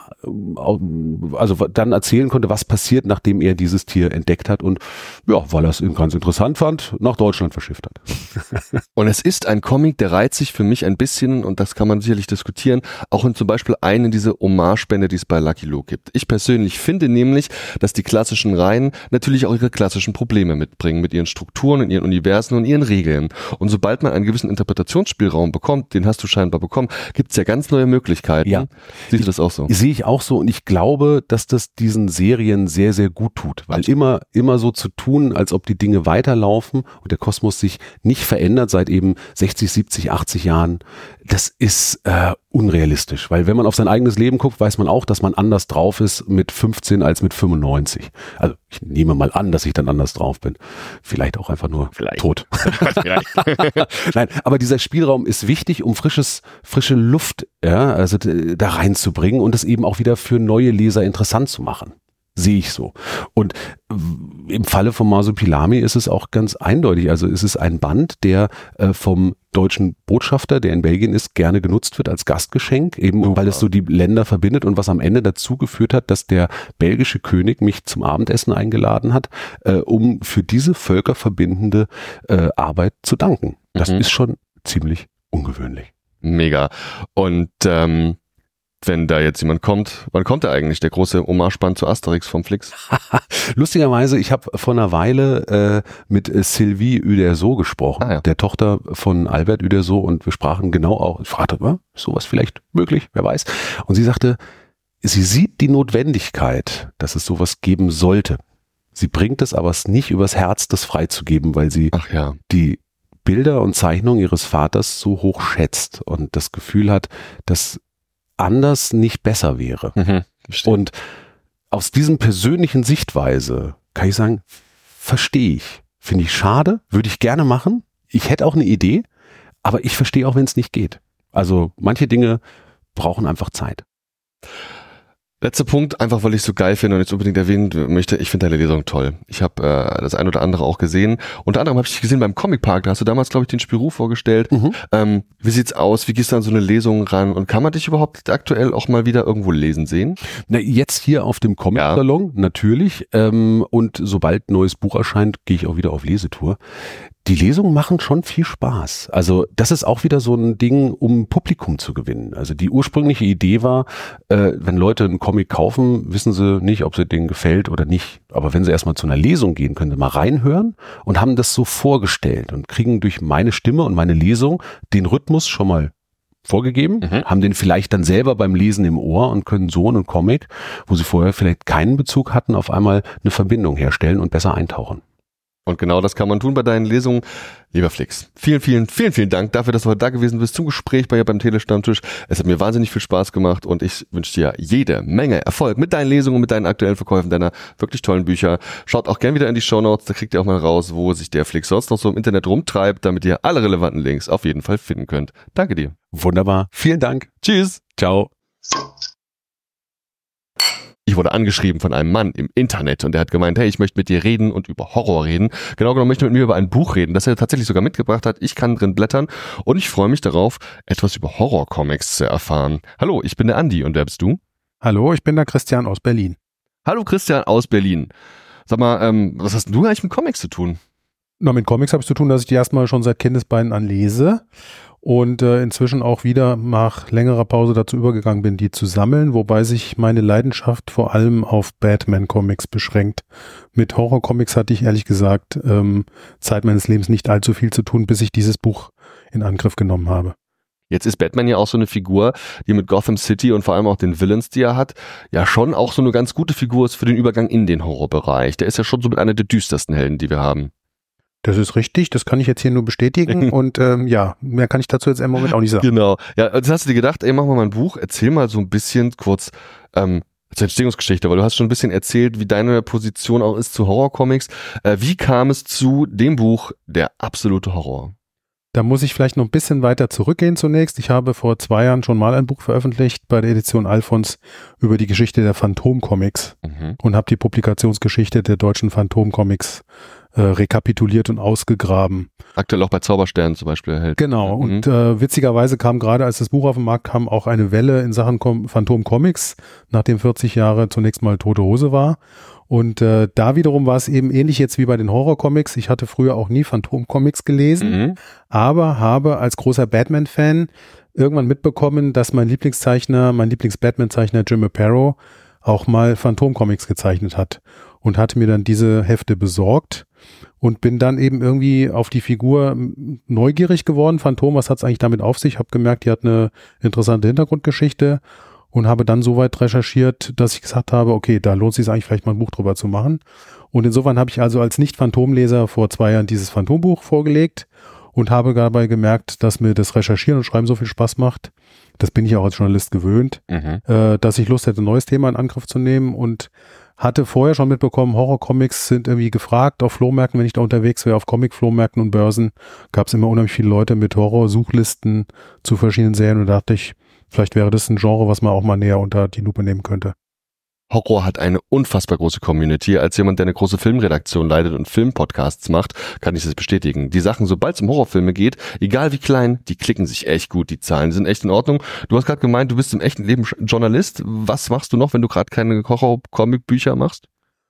also dann erzählen konnte, was passiert, nachdem er dieses Tier entdeckt hat und ja, weil er es ganz interessant fand, nach Deutschland verschifft hat. Und es ist ein Comic, der reiht sich für mich ein bisschen, und das kann man sicherlich diskutieren, auch in zum Beispiel diese Hommage-Bände, die es bei Lucky Luke gibt. Ich persönlich finde nämlich, dass die klassischen Reihen natürlich auch ihre klassischen Probleme mitbringen, mit ihren Strukturen, in ihren Universen und ihren Regeln. Und sobald man einen gewissen Interpretationsspielraum bekommt, den hast du scheinbar bekommen, gibt es ja ganz neue Möglichkeiten. Ja. Siehst du das auch so? Sehe ich auch so, und ich glaube, dass das diesen Serien sehr, sehr gut tut, weil immer so zu tun, als ob die Dinge weiterlaufen und der Kosmos sich nicht verändert seit eben 60, 70, 80 Jahren, das ist unrealistisch, weil wenn man auf sein eigenes Leben guckt, weiß man auch, dass man anders drauf ist mit 15 als mit 95. Also ich nehme mal an, dass ich dann anders drauf bin. Vielleicht auch einfach nur tot. Nein, aber dieser Spielraum ist wichtig, um frische Luft also da reinzubringen und es eben auch wieder für neue Leser interessant zu machen. Sehe ich so. Und im Falle von Masopilami ist es auch ganz eindeutig. Also es ist ein Band, der vom deutschen Botschafter, der in Belgien ist, gerne genutzt wird als Gastgeschenk, eben weil es so die Länder verbindet und was am Ende dazu geführt hat, dass der belgische König mich zum Abendessen eingeladen hat, um für diese völkerverbindende Arbeit zu danken. Das ist schon ziemlich ungewöhnlich. Mega. Und wenn da jetzt jemand kommt, wann kommt er eigentlich, der große Hommage-Band zu Asterix vom Flix? Lustigerweise, ich habe vor einer Weile mit Sylvie Uderzo gesprochen, der Tochter von Albert Uderzo, und wir sprachen genau auch, ich fragte, ist sowas vielleicht möglich, wer weiß. Und sie sagte, sie sieht die Notwendigkeit, dass es sowas geben sollte. Sie bringt es aber nicht übers Herz, das freizugeben, weil sie die Bilder und Zeichnungen ihres Vaters so hoch schätzt und das Gefühl hat, dass anders nicht besser wäre. Und aus diesem persönlichen Sichtweise kann ich sagen, verstehe ich. Finde ich schade, würde ich gerne machen. Ich hätte auch eine Idee, aber ich verstehe auch, wenn es nicht geht. Also manche Dinge brauchen einfach Zeit. Letzter Punkt, einfach weil ich es so geil finde und jetzt unbedingt erwähnen möchte, ich finde deine Lesung toll. Ich habe das ein oder andere auch gesehen. Unter anderem habe ich dich gesehen beim Comic Park, da hast du damals, glaube ich, den Spirou vorgestellt. Wie sieht's aus? Wie gehst du an so eine Lesung ran? Und kann man dich überhaupt aktuell auch mal wieder irgendwo lesen sehen? Na, jetzt hier auf dem Comic-Salon, natürlich. Und sobald ein neues Buch erscheint, gehe ich auch wieder auf Lesetour. Die Lesungen machen schon viel Spaß. Also das ist auch wieder so ein Ding, um Publikum zu gewinnen. Also die ursprüngliche Idee war, wenn Leute einen Comic kaufen, wissen sie nicht, ob sie denen gefällt oder nicht. Aber wenn sie erstmal zu einer Lesung gehen, können sie mal reinhören und haben das so vorgestellt und kriegen durch meine Stimme und meine Lesung den Rhythmus schon mal vorgegeben, haben den vielleicht dann selber beim Lesen im Ohr und können so einen Comic, wo sie vorher vielleicht keinen Bezug hatten, auf einmal eine Verbindung herstellen und besser eintauchen. Und genau das kann man tun bei deinen Lesungen. Lieber Flix, vielen Dank dafür, dass du heute da gewesen bist zum Gespräch beim Telestammtisch. Es hat mir wahnsinnig viel Spaß gemacht und ich wünsche dir jede Menge Erfolg mit deinen Lesungen und mit deinen aktuellen Verkäufen deiner wirklich tollen Bücher. Schaut auch gerne wieder in die Shownotes, da kriegt ihr auch mal raus, wo sich der Flix sonst noch so im Internet rumtreibt, damit ihr alle relevanten Links auf jeden Fall finden könnt. Danke dir. Wunderbar. Vielen Dank. Tschüss. Ciao. Ich wurde angeschrieben von einem Mann im Internet und der hat gemeint, hey, ich möchte mit dir reden und über Horror reden. Genau genommen möchte mit mir über ein Buch reden, das er tatsächlich sogar mitgebracht hat. Ich kann drin blättern und ich freue mich darauf, etwas über Horror-Comics zu erfahren. Hallo, ich bin der Andi und wer bist du? Hallo, ich bin der Christian aus Berlin. Hallo Christian aus Berlin. Sag mal, was hast du eigentlich mit Comics zu tun? Na, mit Comics habe ich zu tun, dass ich die erstmal schon seit Kindesbeinen an lese und inzwischen auch wieder nach längerer Pause dazu übergegangen bin, die zu sammeln, wobei sich meine Leidenschaft vor allem auf Batman-Comics beschränkt. Mit Horror-Comics hatte ich ehrlich gesagt Zeit meines Lebens nicht allzu viel zu tun, bis ich dieses Buch in Angriff genommen habe. Jetzt ist Batman ja auch so eine Figur, die mit Gotham City und vor allem auch den Villains, die er hat, ja schon auch so eine ganz gute Figur ist für den Übergang in den Horrorbereich. Der ist ja schon so mit einer der düstersten Helden, die wir haben. Das ist richtig, das kann ich jetzt hier nur bestätigen und ja, mehr kann ich dazu jetzt im Moment auch nicht sagen. Genau, ja, jetzt hast du dir gedacht, ey, mach mal ein Buch, erzähl mal so ein bisschen kurz zur Entstehungsgeschichte, weil du hast schon ein bisschen erzählt, wie deine Position auch ist zu Horrorcomics. Wie kam es zu dem Buch Der absolute Horror? Da muss ich vielleicht noch ein bisschen weiter zurückgehen zunächst. Ich habe vor 2 Jahren schon mal ein Buch veröffentlicht bei der Edition Alfons über die Geschichte der Phantom-Comics und habe die Publikationsgeschichte der deutschen Phantom-Comics rekapituliert und ausgegraben. Aktuell auch bei Zaubersternen zum Beispiel erhält. Genau, und witzigerweise kam gerade, als das Buch auf den Markt kam, auch eine Welle in Sachen Phantom-Comics, nachdem 40 Jahre zunächst mal Tote Hose war. Und da wiederum war es eben ähnlich jetzt wie bei den Horror-Comics. Ich hatte früher auch nie Phantom-Comics gelesen, aber habe als großer Batman-Fan irgendwann mitbekommen, dass mein Lieblings-Batman-Zeichner Jim Aparo auch mal Phantom-Comics gezeichnet hat und hatte mir dann diese Hefte besorgt und bin dann eben irgendwie auf die Figur neugierig geworden. Phantom, was hat es eigentlich damit auf sich? Habe gemerkt, die hat eine interessante Hintergrundgeschichte und habe dann so weit recherchiert, dass ich gesagt habe, okay, da lohnt es sich eigentlich vielleicht mal ein Buch drüber zu machen. Und insofern habe ich also als Nicht-Phantom-Leser vor 2 Jahren dieses Phantom-Buch vorgelegt und habe dabei gemerkt, dass mir das Recherchieren und Schreiben so viel Spaß macht. Das bin ich auch als Journalist gewöhnt, dass ich Lust hätte, ein neues Thema in Angriff zu nehmen und hatte vorher schon mitbekommen, Horror-Comics sind irgendwie gefragt auf Flohmärkten, wenn ich da unterwegs wäre, auf Comic-Flohmärkten und Börsen, gab es immer unheimlich viele Leute mit Horror-Suchlisten zu verschiedenen Serien und dachte ich, vielleicht wäre das ein Genre, was man auch mal näher unter die Lupe nehmen könnte. Horror hat eine unfassbar große Community. Als jemand, der eine große Filmredaktion leitet und Filmpodcasts macht, kann ich das bestätigen. Die Sachen, sobald es um Horrorfilme geht, egal wie klein, die klicken sich echt gut. Die Zahlen sind echt in Ordnung. Du hast gerade gemeint, du bist im echten Leben Journalist. Was machst du noch, wenn du gerade keine Horror-Comic-Bücher machst?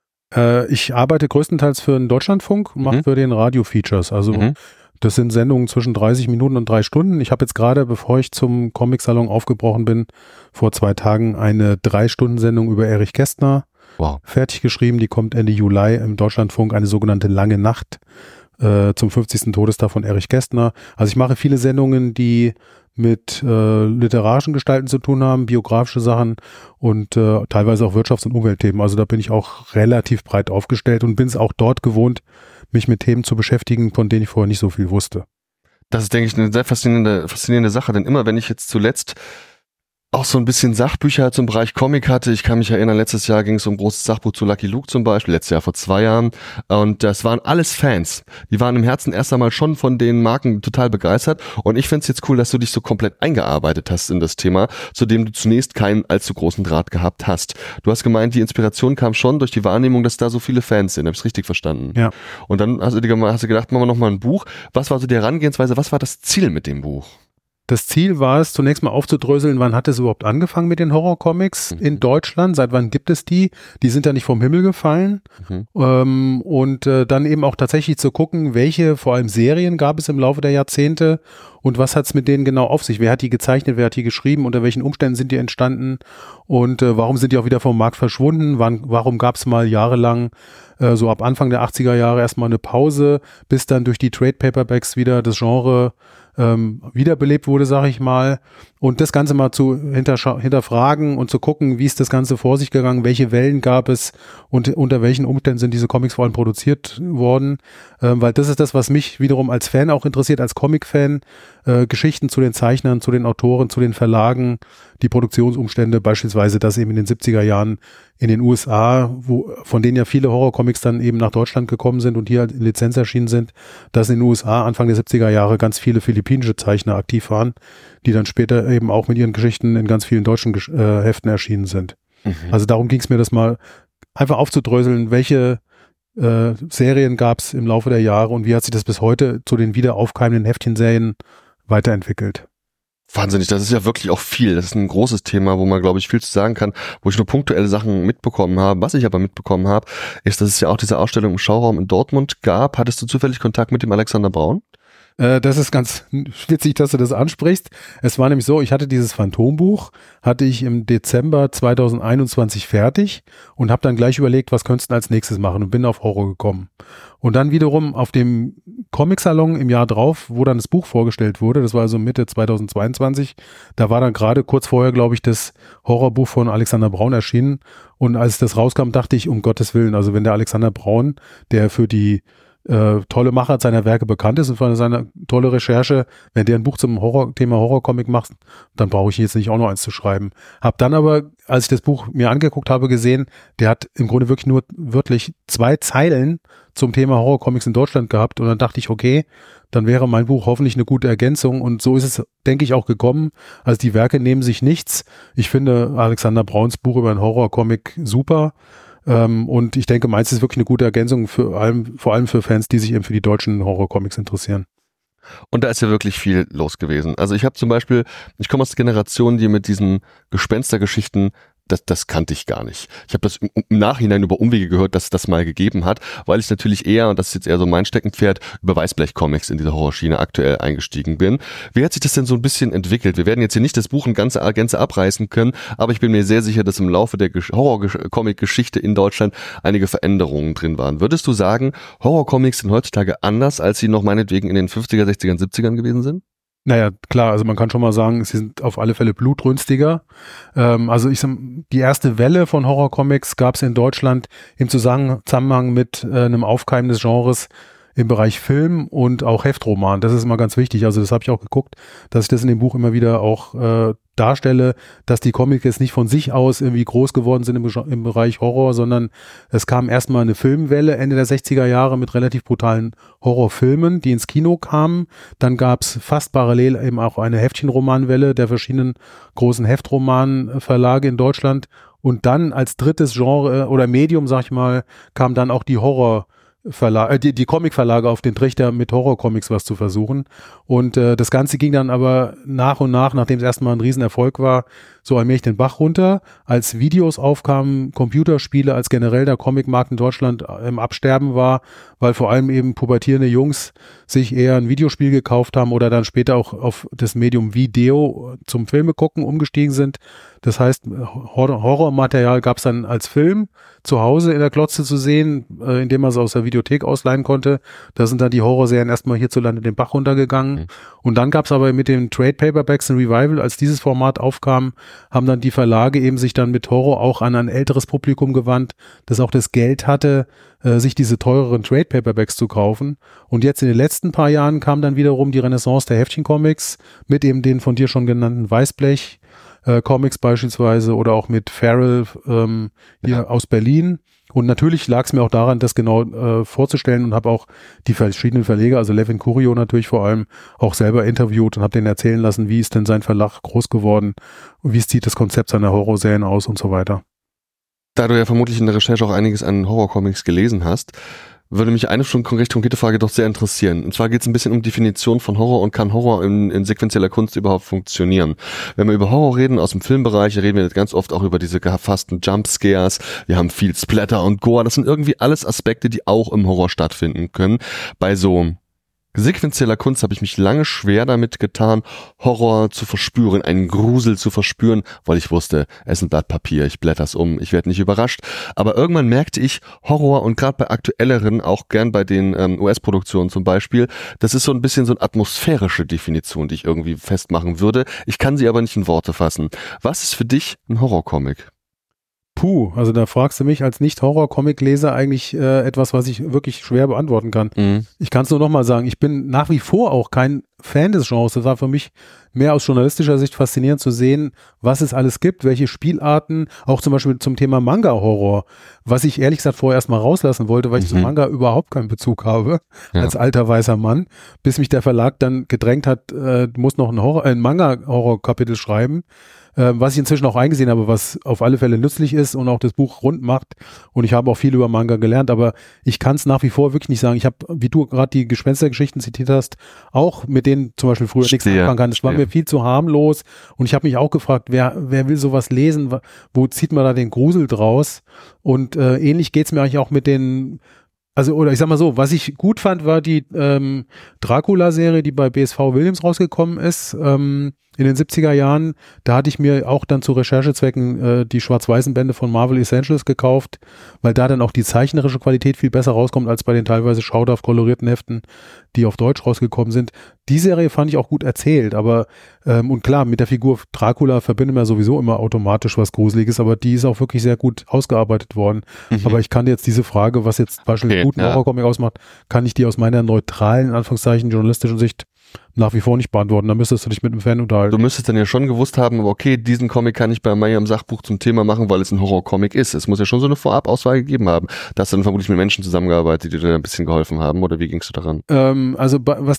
Ich arbeite größtenteils für den Deutschlandfunk und mache für den Radio-Features. Also das sind Sendungen zwischen 30 Minuten und 3 Stunden. Ich habe jetzt gerade, bevor ich zum Comic-Salon aufgebrochen bin, vor 2 Tagen eine 3-Stunden-Sendung über Erich Kästner fertig geschrieben. Die kommt Ende Juli im Deutschlandfunk, eine sogenannte Lange Nacht zum 50. Todestag von Erich Kästner. Also ich mache viele Sendungen, die mit literarischen Gestalten zu tun haben, biografische Sachen und teilweise auch Wirtschafts- und Umweltthemen. Also da bin ich auch relativ breit aufgestellt und bin es auch dort gewohnt, mich mit Themen zu beschäftigen, von denen ich vorher nicht so viel wusste. Das ist, denke ich, eine sehr faszinierende Sache, denn immer wenn ich jetzt zuletzt auch so ein bisschen Sachbücher zum Bereich Comic hatte. Ich kann mich erinnern, letztes Jahr ging es um ein großes Sachbuch zu Lucky Luke zum Beispiel, letztes Jahr vor 2 Jahren. Und das waren alles Fans. Die waren im Herzen erst einmal schon von den Marken total begeistert. Und ich finde es jetzt cool, dass du dich so komplett eingearbeitet hast in das Thema, zu dem du zunächst keinen allzu großen Draht gehabt hast. Du hast gemeint, die Inspiration kam schon durch die Wahrnehmung, dass da so viele Fans sind. Habe ich es richtig verstanden? Ja. Und dann hast du gedacht, machen wir nochmal ein Buch. Was war so die Herangehensweise? Was war das Ziel mit dem Buch? Das Ziel war es, zunächst mal aufzudröseln, wann hat es überhaupt angefangen mit den Horrorcomics in Deutschland? Seit wann gibt es die? Die sind ja nicht vom Himmel gefallen. Und dann eben auch tatsächlich zu gucken, welche vor allem Serien gab es im Laufe der Jahrzehnte und was hat es mit denen genau auf sich? Wer hat die gezeichnet, wer hat die geschrieben, unter welchen Umständen sind die entstanden und warum sind die auch wieder vom Markt verschwunden? Warum gab es mal jahrelang so ab Anfang der 80er Jahre erstmal eine Pause, bis dann durch die Trade Paperbacks wieder das Genre wiederbelebt wurde, sage ich mal, und das Ganze mal zu hinterfragen und zu gucken, wie ist das Ganze vor sich gegangen, welche Wellen gab es und unter welchen Umständen sind diese Comics vor allem produziert worden, weil das ist das, was mich wiederum als Fan auch interessiert, als Comic-Fan, Geschichten zu den Zeichnern, zu den Autoren, zu den Verlagen, die Produktionsumstände, beispielsweise, dass eben in den 70er Jahren in den USA, von denen ja viele Horrorcomics dann eben nach Deutschland gekommen sind und hier in Lizenz erschienen sind, dass in den USA Anfang der 70er Jahre ganz viele philippinische Zeichner aktiv waren, die dann später eben auch mit ihren Geschichten in ganz vielen deutschen Heften erschienen sind. Also darum ging es mir, das mal einfach aufzudröseln, welche Serien gab es im Laufe der Jahre und wie hat sich das bis heute zu den wieder aufkeimenden Heftchenserien weiterentwickelt. Wahnsinnig, das ist ja wirklich auch viel. Das ist ein großes Thema, wo man, glaube ich, viel zu sagen kann, wo ich nur punktuelle Sachen mitbekommen habe. Was ich aber mitbekommen habe, ist, dass es ja auch diese Ausstellung im Schauraum in Dortmund gab. Hattest du zufällig Kontakt mit dem Alexander Braun? Das ist ganz witzig, dass du das ansprichst. Es war nämlich so, ich hatte dieses Phantombuch, hatte ich im Dezember 2021 fertig und habe dann gleich überlegt, was könntest du als nächstes machen und bin auf Horror gekommen. Und dann wiederum auf dem Comic-Salon im Jahr drauf, wo dann das Buch vorgestellt wurde, das war also Mitte 2022, da war dann gerade kurz vorher, glaube ich, das Horrorbuch von Alexander Braun erschienen und als das rauskam, dachte ich, um Gottes Willen, also wenn der Alexander Braun, der für die tolle Machart seiner Werke bekannt ist und für seine tolle Recherche, wenn der ein Buch zum Thema Horrorcomic macht, dann brauche ich jetzt nicht auch noch eins zu schreiben. Hab dann aber, als ich das Buch mir angeguckt habe, gesehen, der hat im Grunde wirklich nur wörtlich 2 Zeilen zum Thema Horrorcomics in Deutschland gehabt und dann dachte ich, okay, dann wäre mein Buch hoffentlich eine gute Ergänzung und so ist es, denke ich, auch gekommen. Also die Werke nehmen sich nichts. Ich finde Alexander Brauns Buch über einen Horrorcomic super. Und ich denke, meins ist wirklich eine gute Ergänzung vor allem für Fans, die sich eben für die deutschen Horrorcomics interessieren. Und da ist ja wirklich viel los gewesen. Also ich habe zum Beispiel, ich komme aus der Generation, die mit diesen Gespenstergeschichten, das kannte ich gar nicht. Ich habe das im Nachhinein über Umwege gehört, dass es das mal gegeben hat, weil ich natürlich eher, und das ist jetzt eher so mein Steckenpferd, über Weißblech-Comics in diese Horrorschiene aktuell eingestiegen bin. Wie hat sich das denn so ein bisschen entwickelt? Wir werden jetzt hier nicht das Buch in Gänze abreißen können, aber ich bin mir sehr sicher, dass im Laufe der Horror-Comic-Geschichte in Deutschland einige Veränderungen drin waren. Würdest du sagen, Horrorcomics sind heutzutage anders, als sie noch meinetwegen in den 50er, 60er, 70ern gewesen sind? Naja, klar, also man kann schon mal sagen, sie sind auf alle Fälle blutrünstiger. Die erste Welle von Horrorcomics gab es in Deutschland im Zusammenhang mit einem Aufkeimen des Genres im Bereich Film und auch Heftroman. Das ist immer ganz wichtig. Also das habe ich auch geguckt, dass ich das in dem Buch immer wieder auch darstelle, dass die Comics jetzt nicht von sich aus irgendwie groß geworden sind im Bereich Horror, sondern es kam erstmal eine Filmwelle Ende der 60er Jahre mit relativ brutalen Horrorfilmen, die ins Kino kamen. Dann gab es fast parallel eben auch eine Heftchenromanwelle der verschiedenen großen Heftromanverlage in Deutschland. Und dann als drittes Genre oder Medium, sag ich mal, kam dann auch die die Comic-Verlage auf den Trichter, mit Horrorcomics was zu versuchen. Und das Ganze ging dann aber nach und nach, nachdem es erstmal ein Riesenerfolg war, so allmählich den Bach runter. Als Videos aufkamen, Computerspiele, als generell der Comicmarkt in Deutschland im Absterben war, weil vor allem eben pubertierende Jungs sich eher ein Videospiel gekauft haben oder dann später auch auf das Medium Video zum Filme gucken umgestiegen sind. Das heißt, Horrormaterial gab es dann als Film zu Hause in der Glotze zu sehen, indem man es aus der Videothek ausleihen konnte. Da sind dann die Horrorserien erstmal hierzulande den Bach runtergegangen. Mhm. Und dann gab es aber mit den Trade Paperbacks ein Revival, als dieses Format aufkam, haben dann die Verlage eben sich dann mit Horror auch an ein älteres Publikum gewandt, das auch das Geld hatte, sich diese teureren Trade Paperbacks zu kaufen. Und jetzt in den letzten paar Jahren kam dann wiederum die Renaissance der Heftchencomics mit eben den von dir schon genannten Weißblech Comics beispielsweise oder auch mit Farrell hier aus Berlin. Und natürlich lag es mir auch daran, das genau vorzustellen und habe auch die verschiedenen Verleger, also Levin Curio natürlich vor allem, auch selber interviewt und habe denen erzählen lassen, wie ist denn sein Verlag groß geworden und wie sieht das Konzept seiner Horrorserien aus und so weiter. Da du ja vermutlich in der Recherche auch einiges an Horrorcomics gelesen hast, würde mich eine schon recht konkrete Frage doch sehr interessieren. Und zwar geht es ein bisschen um Definition von Horror und kann Horror in sequenzieller Kunst überhaupt funktionieren. Wenn wir über Horror reden aus dem Filmbereich, reden wir ganz oft auch über diese gefassten Jumpscares. Wir haben viel Splatter und Gore. Das sind irgendwie alles Aspekte, die auch im Horror stattfinden können. Bei so sequenzieller Kunst habe ich mich lange schwer damit getan, Horror zu verspüren, einen Grusel zu verspüren, weil ich wusste, es ist ein Blatt Papier, ich blätter's um, ich werde nicht überrascht. Aber irgendwann merkte ich, Horror und gerade bei aktuelleren, auch gern bei den US-Produktionen zum Beispiel, das ist so ein bisschen so eine atmosphärische Definition, die ich irgendwie festmachen würde. Ich kann sie aber nicht in Worte fassen. Was ist für dich ein Horrorcomic? Puh, also da fragst du mich als Nicht-Horror-Comic-Leser eigentlich etwas, was ich wirklich schwer beantworten kann. Mhm. Ich kann es nur nochmal sagen, ich bin nach wie vor auch kein Fan des Genres. Das war für mich mehr aus journalistischer Sicht faszinierend zu sehen, was es alles gibt, welche Spielarten, auch zum Beispiel zum Thema Manga-Horror, was ich ehrlich gesagt vorher erstmal rauslassen wollte, weil ich zu Manga überhaupt keinen Bezug habe, als alter weißer Mann, bis mich der Verlag dann gedrängt hat, du musst noch ein Manga-Horror-Kapitel schreiben. was ich inzwischen auch eingesehen habe, was auf alle Fälle nützlich ist und auch das Buch rund macht. Und ich habe auch viel über Manga gelernt, aber ich kann es nach wie vor wirklich nicht sagen. Ich habe, wie du gerade die Gespenstergeschichten zitiert hast, auch mit denen zum Beispiel früher nichts anfangen kann. Es war mir viel zu harmlos und ich habe mich auch gefragt, wer will sowas lesen? Wo zieht man da den Grusel draus? Und ähnlich geht's mir eigentlich auch mit den, also, oder ich sag mal so, was ich gut fand, war die Dracula-Serie, die bei BSV Williams rausgekommen ist, in den 70er Jahren. Da hatte ich mir auch dann zu Recherchezwecken die schwarz-weißen Bände von Marvel Essentials gekauft, weil da dann auch die zeichnerische Qualität viel besser rauskommt als bei den teilweise schauderhaft kolorierten Heften, die auf Deutsch rausgekommen sind. Die Serie fand ich auch gut erzählt, aber und klar, mit der Figur Dracula verbindet man sowieso immer automatisch was Gruseliges, aber die ist auch wirklich sehr gut ausgearbeitet worden. Aber ich kann jetzt diese Frage, was jetzt zum Beispiel einen guten Horrorcomic ausmacht, kann ich die aus meiner neutralen, in Anführungszeichen, journalistischen Sicht nach wie vor nicht beantworten. Da müsstest du dich mit einem Fan unterhalten. Du müsstest dann ja schon gewusst haben, aber okay, diesen Comic kann ich bei mir im Sachbuch zum Thema machen, weil es ein Horrorcomic ist. Es muss ja schon so eine Vorabauswahl gegeben haben. Da hast du dann vermutlich mit Menschen zusammengearbeitet, die dir ein bisschen geholfen haben, oder wie gingst du daran? Also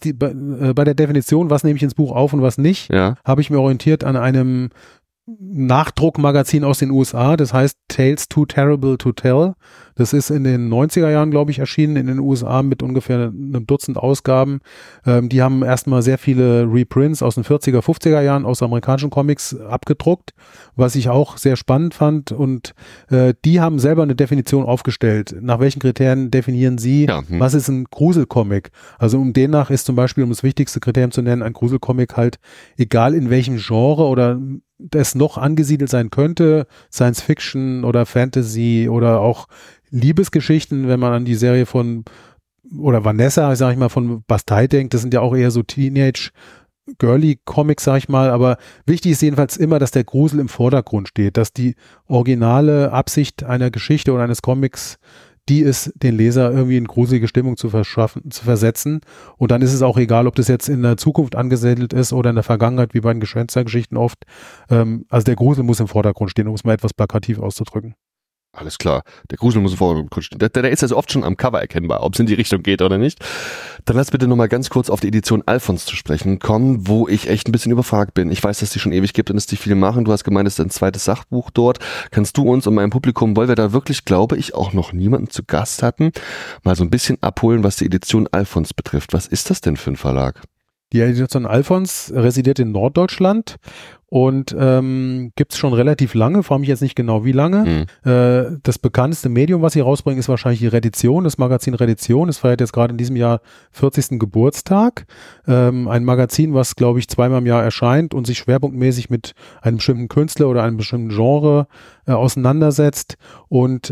bei der Definition, was nehme ich ins Buch auf und was nicht, habe ich mir orientiert an einem Nachdruckmagazin aus den USA, das heißt Tales Too Terrible to Tell. Das ist in den 90er Jahren, glaube ich, erschienen in den USA mit ungefähr einem Dutzend Ausgaben. Die haben erstmal sehr viele Reprints aus den 40er, 50er Jahren aus amerikanischen Comics abgedruckt, was ich auch sehr spannend fand. Und die haben selber eine Definition aufgestellt. Nach welchen Kriterien definieren sie, was ist ein Gruselcomic? Also demnach ist zum Beispiel, um das wichtigste Kriterium zu nennen, ein Gruselcomic halt, egal in welchem Genre oder das noch angesiedelt sein könnte, Science Fiction oder Fantasy oder auch Liebesgeschichten, wenn man an die Serie von, oder Vanessa, sag ich mal, von Bastei denkt, das sind ja auch eher so Teenage-Girly-Comics, sag ich mal, aber wichtig ist jedenfalls immer, dass der Grusel im Vordergrund steht, dass die originale Absicht einer Geschichte oder eines Comics die ist, den Leser irgendwie in gruselige Stimmung zu versetzen. Und dann ist es auch egal, ob das jetzt in der Zukunft angesiedelt ist oder in der Vergangenheit, wie bei den Gespenstergeschichten oft. Also der Grusel muss im Vordergrund stehen, um es mal etwas plakativ auszudrücken. Alles klar, der Grusel muss im Vordergrund stehen. Der ist also oft schon am Cover erkennbar, ob es in die Richtung geht oder nicht. Dann lass bitte nochmal ganz kurz auf die Edition Alfons zu sprechen kommen, wo ich echt ein bisschen überfragt bin. Ich weiß, dass die schon ewig gibt und dass die viel machen. Du hast gemeint, es ist ein zweites Sachbuch dort. Kannst du uns und meinem Publikum, weil wir da wirklich, glaube ich, auch noch niemanden zu Gast hatten, mal so ein bisschen abholen, was die Edition Alfons betrifft. Was ist das denn für ein Verlag? Die Edition Alfons residiert in Norddeutschland und gibt es schon relativ lange, frage mich jetzt nicht genau wie lange. Das bekannteste Medium, was sie rausbringen, ist wahrscheinlich die Redition, das Magazin Redition. Es feiert jetzt gerade in diesem Jahr 40. Geburtstag. Ein Magazin, was, glaube ich, zweimal im Jahr erscheint und sich schwerpunktmäßig mit einem bestimmten Künstler oder einem bestimmten Genre auseinandersetzt. Und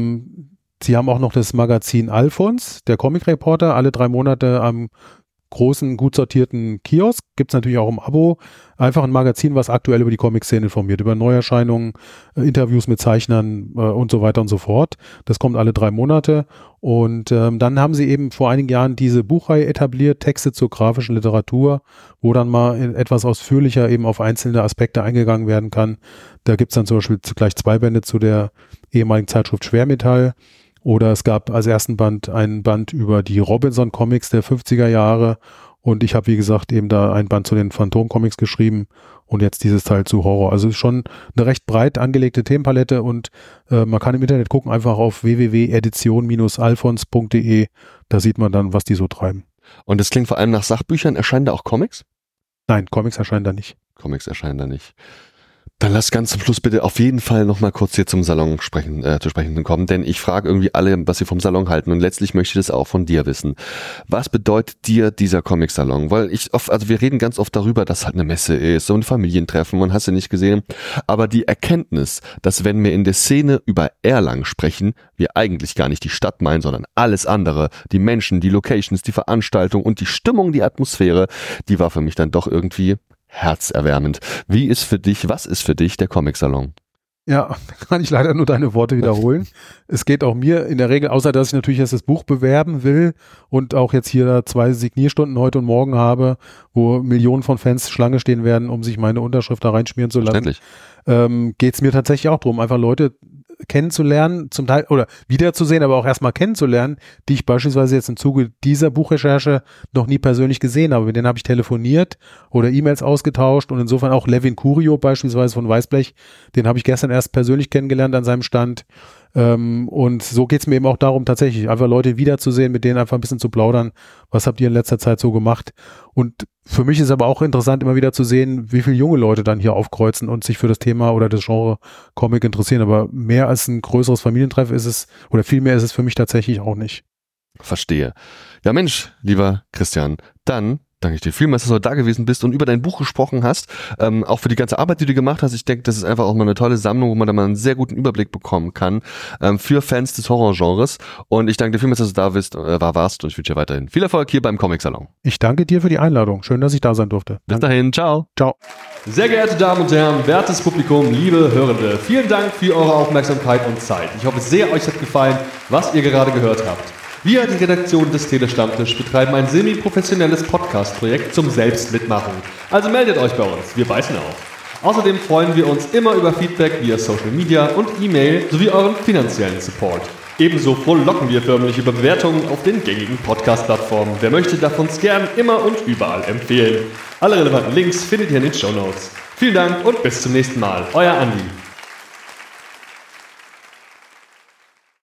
sie haben auch noch das Magazin Alfons, der Comic Reporter, alle 3 Monate am großen, gut sortierten Kiosk. Gibt es natürlich auch im Abo. Einfach ein Magazin, was aktuell über die Comic-Szene informiert, über Neuerscheinungen, Interviews mit Zeichnern und so weiter und so fort. Das kommt alle 3 Monate. Und dann haben sie eben vor einigen Jahren diese Buchreihe etabliert, Texte zur grafischen Literatur, wo dann mal etwas ausführlicher eben auf einzelne Aspekte eingegangen werden kann. Da gibt es dann zum Beispiel gleich 2 Bände zu der ehemaligen Zeitschrift Schwermetall. Oder es gab als ersten Band einen Band über die Robinson-Comics der 50er Jahre und ich habe, wie gesagt, eben da einen Band zu den Phantom-Comics geschrieben und jetzt dieses Teil zu Horror. Also es ist schon eine recht breit angelegte Themenpalette und man kann im Internet gucken, einfach auf www.edition-alfons.de, da sieht man dann, was die so treiben. Und das klingt vor allem nach Sachbüchern. Erscheinen da auch Comics? Nein, Comics erscheinen da nicht. Comics erscheinen da nicht. Dann lass ganz zum Schluss bitte auf jeden Fall nochmal kurz hier zum Salon zu sprechen kommen, denn ich frage irgendwie alle, was sie vom Salon halten und letztlich möchte ich das auch von dir wissen. Was bedeutet dir dieser Comic-Salon? Weil wir reden ganz oft darüber, dass halt eine Messe ist, so ein Familientreffen, man hast du nicht gesehen, aber die Erkenntnis, dass wenn wir in der Szene über Erlangen sprechen, wir eigentlich gar nicht die Stadt meinen, sondern alles andere, die Menschen, die Locations, die Veranstaltung und die Stimmung, die Atmosphäre, die war für mich dann doch irgendwie herzerwärmend. Was ist für dich der Comic-Salon? Ja, kann ich leider nur deine Worte wiederholen. Es geht auch mir in der Regel, außer dass ich natürlich jetzt das Buch bewerben will und auch jetzt hier 2 Signierstunden heute und morgen habe, wo Millionen von Fans Schlange stehen werden, um sich meine Unterschrift da reinschmieren zu lassen, geht es mir tatsächlich auch darum, einfach Leute kennenzulernen, zum Teil oder wiederzusehen, aber auch erstmal kennenzulernen, die ich beispielsweise jetzt im Zuge dieser Buchrecherche noch nie persönlich gesehen habe. Mit denen habe ich telefoniert oder E-Mails ausgetauscht und insofern auch Levin Curio beispielsweise von Weißblech, den habe ich gestern erst persönlich kennengelernt an seinem Stand. Und so geht es mir eben auch darum, tatsächlich einfach Leute wiederzusehen, mit denen einfach ein bisschen zu plaudern. Was habt ihr in letzter Zeit so gemacht? Und für mich ist aber auch interessant, immer wieder zu sehen, wie viele junge Leute dann hier aufkreuzen und sich für das Thema oder das Genre Comic interessieren. Aber mehr als ein größeres Familientreff ist es, oder viel mehr ist es für mich tatsächlich auch nicht. Verstehe. Ja Mensch, lieber Christian, dann danke ich dir vielmals, dass du heute da gewesen bist und über dein Buch gesprochen hast. Auch für die ganze Arbeit, die du gemacht hast. Ich denke, das ist einfach auch mal eine tolle Sammlung, wo man da mal einen sehr guten Überblick bekommen kann für Fans des Horrorgenres. Und ich danke dir vielmals, dass du da warst und ich wünsche dir weiterhin viel Erfolg hier beim Comic-Salon. Ich danke dir für die Einladung. Schön, dass ich da sein durfte. Bis dahin, ciao. Ciao. Sehr geehrte Damen und Herren, wertes Publikum, liebe Hörende, vielen Dank für eure Aufmerksamkeit und Zeit. Ich hoffe sehr, euch hat gefallen, was ihr gerade gehört habt. Wir, die Redaktion des Telestammtisch, betreiben ein semi-professionelles Podcast-Projekt zum Selbstmitmachen. Also meldet euch bei uns, wir beißen auf. Außerdem freuen wir uns immer über Feedback via Social Media und E-Mail sowie euren finanziellen Support. Ebenso frohlocken wir förmlich über Bewertungen auf den gängigen Podcast-Plattformen. Wer möchte, darf uns gern immer und überall empfehlen. Alle relevanten Links findet ihr in den Shownotes. Vielen Dank und bis zum nächsten Mal. Euer Andi.